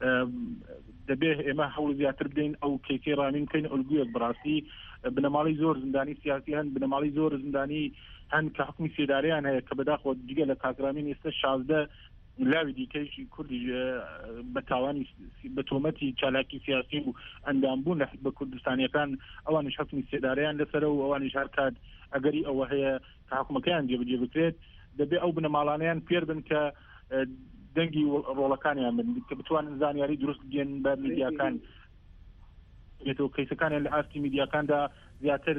دەبێت ئێمە هەوڵ زیاتر بدەین ئەو کێکەی ڕامین بکەین ئەلگویەک. بەڕاستی بنەماڵی زۆر زندانی سیاسی هەن، بنەماڵی زۆر زندانی هەن کە حکمی سێداریان هەیە کە بەداخەوە دیگە لە کاکرامین ئێستا شازدە لاوی دیکەیشی کوردی بە تاوانی بە تۆمەتی چالاکی سیاسی و ئەندامبوون لە بە کوردستانیەکان ئەوانش حکمی سێداریان لەسەر و ئەوانش هەر کات ئەگەری ئەوە هەیە کە حکومەکەیان جێبەجێ بکرێت دەبێت ئەو بنەماڵانیان پێر بن کە دەنگی ڕۆڵەکانیان بن کە بتوانن زانیاری دروست بگەن بە میدیاکان بێتەوە کەیسەکانیان لە ئاستی میدیاکاندا زیاتر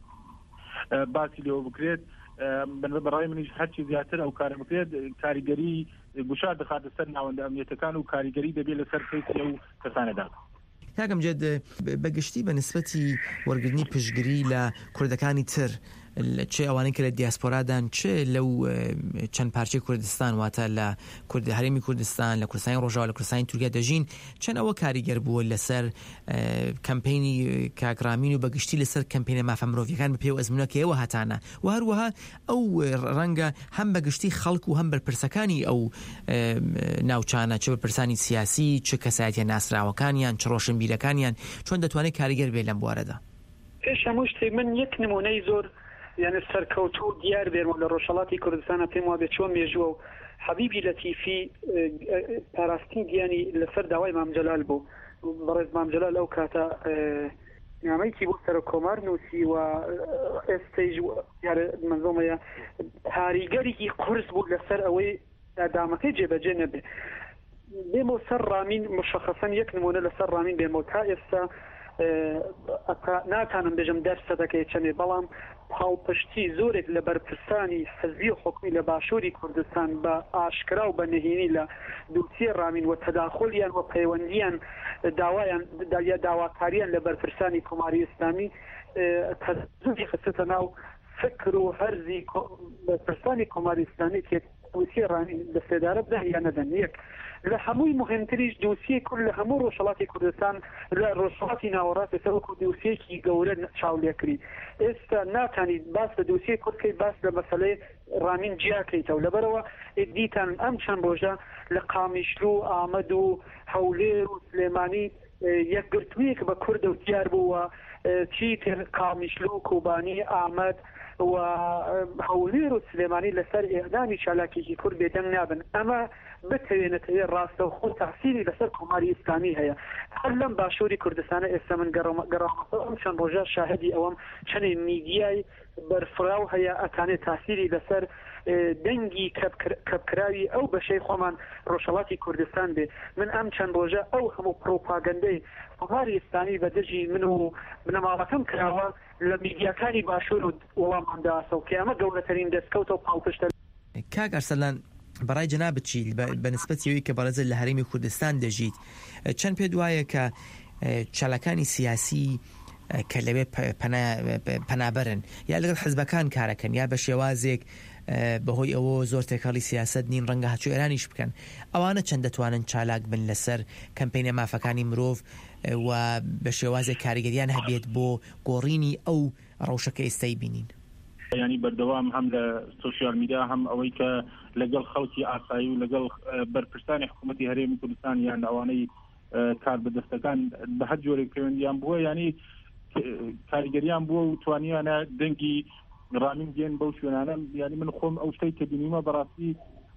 باسی لێوە بکرێت. بەڕای منیش هەرچی زیاتر ئەو کارە بکرێت کاریگەری گوشار دەخاتە سەر ناوەندە ئەمنیەتەکان و کاریگەری دەبێت لەسەر کەیسی ئەو کەسانەدا.
کاکەم جێت بەگشتی بە نسبەتی وەرگرتنی پشتگیری لە کوردەکانی تر چه ئەوانەی کە لە دیاسپۆرادان چه لەو چەند پارچەی کوردستان واتە لە هەرێمی کوردستان لە کوردستانی ڕۆژاوا لە کوردستانی تورکیا دەژین چەند ئەوە کاریگەر بووە لەسەر کەمپینی کاکرامین و بەگشتی لەسەر کەمپینە مافە مرۆڤیەکان بەپێ و ئەزمونەکەیەوە هاتانە و هەروەها ئەو ڕەنگە هەم بەگشتی خەڵک و هەم بەرپرسەکانی ئەو ناوچانە چه بەرپرسانی سیاسی چه کەسایەتیان ناسراوەکانیان چ ڕۆشنبیرەکانیان چۆن دەتوانێت کاریگەر بێ لەم بوارەدا؟
پێش هەموو شتێک من یەک نمونەی زۆر یعنی سەرکەوتوو دیار بێرەوە لە ڕۆژهەڵاتی کوردستانە پێم وابێ چۆن مێژووە و حەبیبی لەتیفی پاراستنی گیانی لەسەر داوای مام جەلال بوو. بەڕێز مام جەلال ئەو کاتە نامەیەکی بۆ سەر کۆمار نووسی و ئێستەیژ منزۆمەیە کاریگەرێکی قورس بوو لەسەر ئەوەی دامەکەی جێبەجێ نەبێ. بێمە سەر ڕامین مشخصەن یەک نمونە لەسەر ڕامین بێمە تا ئێستا ناتانم بێژم دەرسەدەکەی چەندێ، بەڵام پاڵپشتی زۆرێک لە بەرپرسانی حزبی و حکومی لە باشووری کوردستان بە ئاشکرا و بە نهێنی لە دووچێ ڕامین و تەداخۆلیان و پەیوەندیان داوایان داواکاریان لە بەرپرسانی کۆماری ئیسلامی تەزوی خستە ناو فکر و هەرزی بەرپرسانی کۆماری ئیسلامی کە دووچێ ڕامین لە سێدارە بدەن یان نەدەن. یەک لە هەمووی مهمتریش دووسیە کورد لە هەموو ڕۆژهەڵاتی کوردستان لە ڕۆژهەڵاتی ناوەڕاست سەرکو دووسیەکی گەورە چاولێکری. ئێستا ناتانیت باس لە دووسیە کوردکەی باس لە مەسەلەی ڕامین جیاکەیتەوە لەبەرەوە دیتان ئەم چەند ڕۆژە لە قامیشلو و ئامەد و هەولێر و سلێمانی یەکگرتوویەک بە کوردە و دیار بووە چیتر کامیشلو کوبانی ئامەد و هەولێر و سلێمانی لەسەر ئێدانی چالاکێکی کورد بێدەنگ نابن ئەمە بتوێنێتەوە ڕاستە و خۆ تاثیری لەسەر کۆماری ئیسلامی هەیە هەر لەم باشووری کوردستانە ئێستا من گەڕامەوە ئەم چەند ڕۆژە شاهدی ئەوەم چەندێک میدیای بەرفراو هەیە ئەتانێت تاثیری لەسەر دەنگی کەپکراوی ئەو بەشەی خۆمان ڕۆژهەڵاتی کوردستان بێ من ئەم چەند ڕۆژە ئەو هەموو پرۆپاگەندەی کۆماری ئیسلامی بە دژی من و بنەماڵەکەم کراوە لە میدیاکانی باشوور و وەڵامانداسە کە ئەمە گەورەترین دەستکەوتە و پاڵپشتە.
کاک ئەرسەلان بەڕای جەنابەتی بەنسبەتیەوەی کە بەڕێزە لە هەرێمی کوردستان دەژیت چەند پێ وایە کە چالاکانی سیاسی کە لەوێ پەنابەرن یا لەگەڵ حزبەکان کارەکەن یا بە شێوازێک بەهۆی ئەوە زۆر تێکەڵی سیاست نین ڕەنگە هەچوو ئێرانیش بکەن ئەوانە چەند دەتوانن چالاک بن لەسەر کەمپینە مافەکانی مرۆڤ و بە شێوازێک کاریگەریان هەبێت بۆ گۆڕینی ئەو ڕەوشەکە ئێستای بینین.
ینی بەردەوام هەم لە سوشیال میدیا هەم ئەوەی کە لەگەڵ خەڵکی ئاسایی و لەگەڵ بەرپرسانی حکوومەتی هەرێمی کوردستان یان ئەوانەی کار بەدەستەکان بە هەر جۆرێک پەیوەندیان بووە ینی کاریگەریان بووە و توانیانە دەنگی ڕامین گێن بەو شوێنانە ینی من خۆم ئەو شتەی کە بینیمە بەڕاستی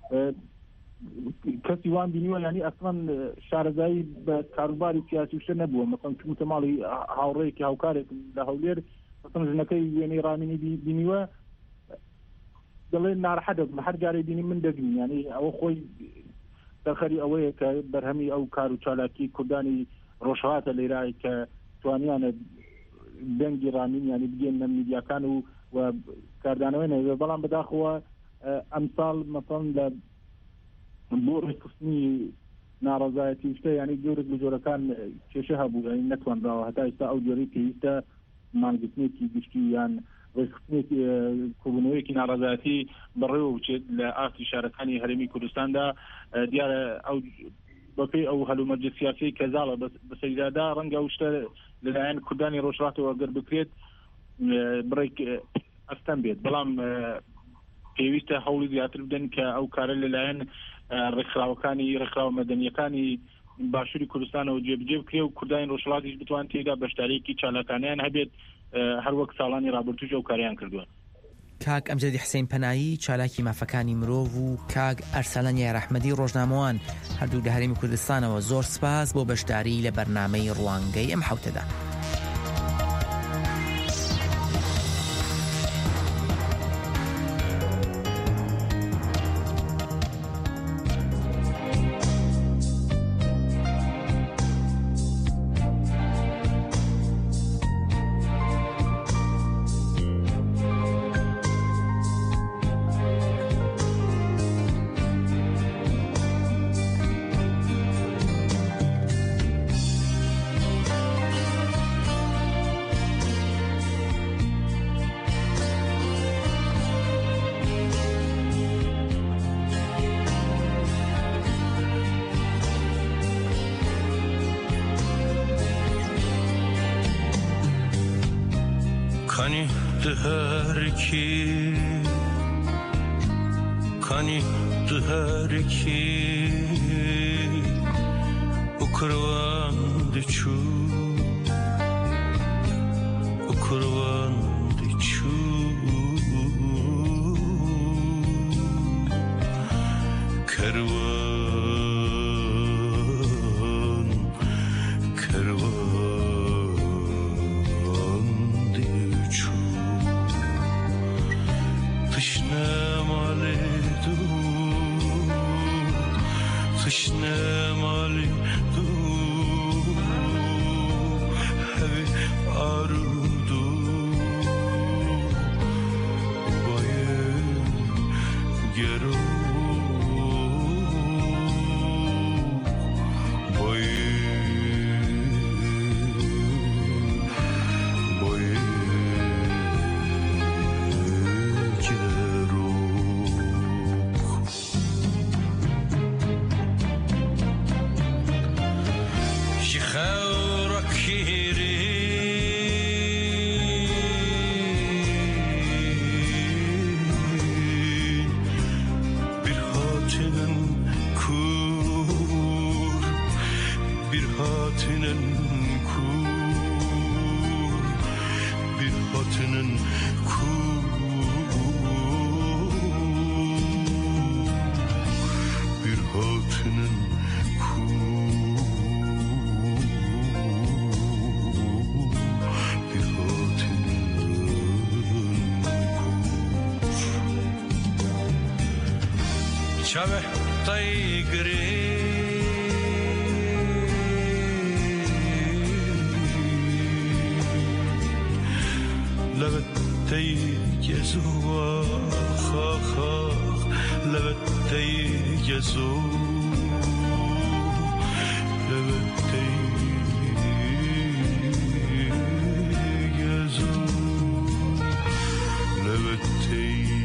کەسی وان بینیوە ینی ئەسڵەن شارەزایی بە کاروباری سیاسی شتە نەبووە مەسەڵەن چوومتە ماڵی هاوڕێیەکی هاوکارێک لە هەولێر مەسەڵەن ژنەکەی وێنەی ڕامینی بینیوە دەڵێن ناڕەحەت دەبم هەر جارێ بینی من دەبین ینی ئەوە خۆی دەرخەری ئەوەیە کە بەرهەمی ئەو کار و چالاکی کوردانی ڕۆژهاتە لێرای کە توانیانە دەنگی ڕامین ینی بگێنە میدیاکان و و کاردانەوەی نەوێ بەڵام بەداخەوە ئەمساڵ مەسەڵەن لە بۆ ڕێکخستنی ناڕەزایەتی شتە ینی جۆرێک لە جۆرەکان کێشە هەبوو ینی نەتوانراوە هەتا ئێستا ئەو جۆرەی پێویستە مانگرتنێکی گشتی یان ڕێکخستنێکی کۆبوونەوەیەکی ناڕەزایەتی بەڕێوە بچێت لە ئاستی شارەکانی هەرێمی کوردستاندا دیارە ئەو بەپێی ئەو هەلومەرجە سیاسی کەزاڵە بەسەریدادا ڕەنگە ئەو شتە لەلایەن کوردانی ڕۆژهاتەوە گەر بکرێت بڕێک ئەستەم بێت بەڵام پێویستە هەوڵی زیاتر بدەن کە ئەو کارە لەلایەن ڕێکخراوەکانی ڕێکخراوە مەدەنیەکانی باشووری کوردستانەوە جێبجێ بکرێ و کوردانی ڕۆژهەڵاتیش بتوان تێدا بەشداریەکی چالاکانیان هەبێت هەر وەک ساڵانی ڕابردووش ئەو کاریان کردووە.
کاک ئەمجەدی حسین پەنایی چالاکی مافەکانی مرۆڤ و کاک ئەرسەلان یارەحمەدی ڕۆژنامەوان هەردوو لە هەرێمی کوردستانەوە زۆر سپاس بۆ بەشداری لە بەرنامەی ڕوانگەی ئەم حوتەدا.
Kani dherki, kani dherki, ukurwan dichu, ukurwan dichu, kervan, kervan. شبه طيقري لبتي جزوا خاخ لبتي جزوا لبتي جزوا لبتي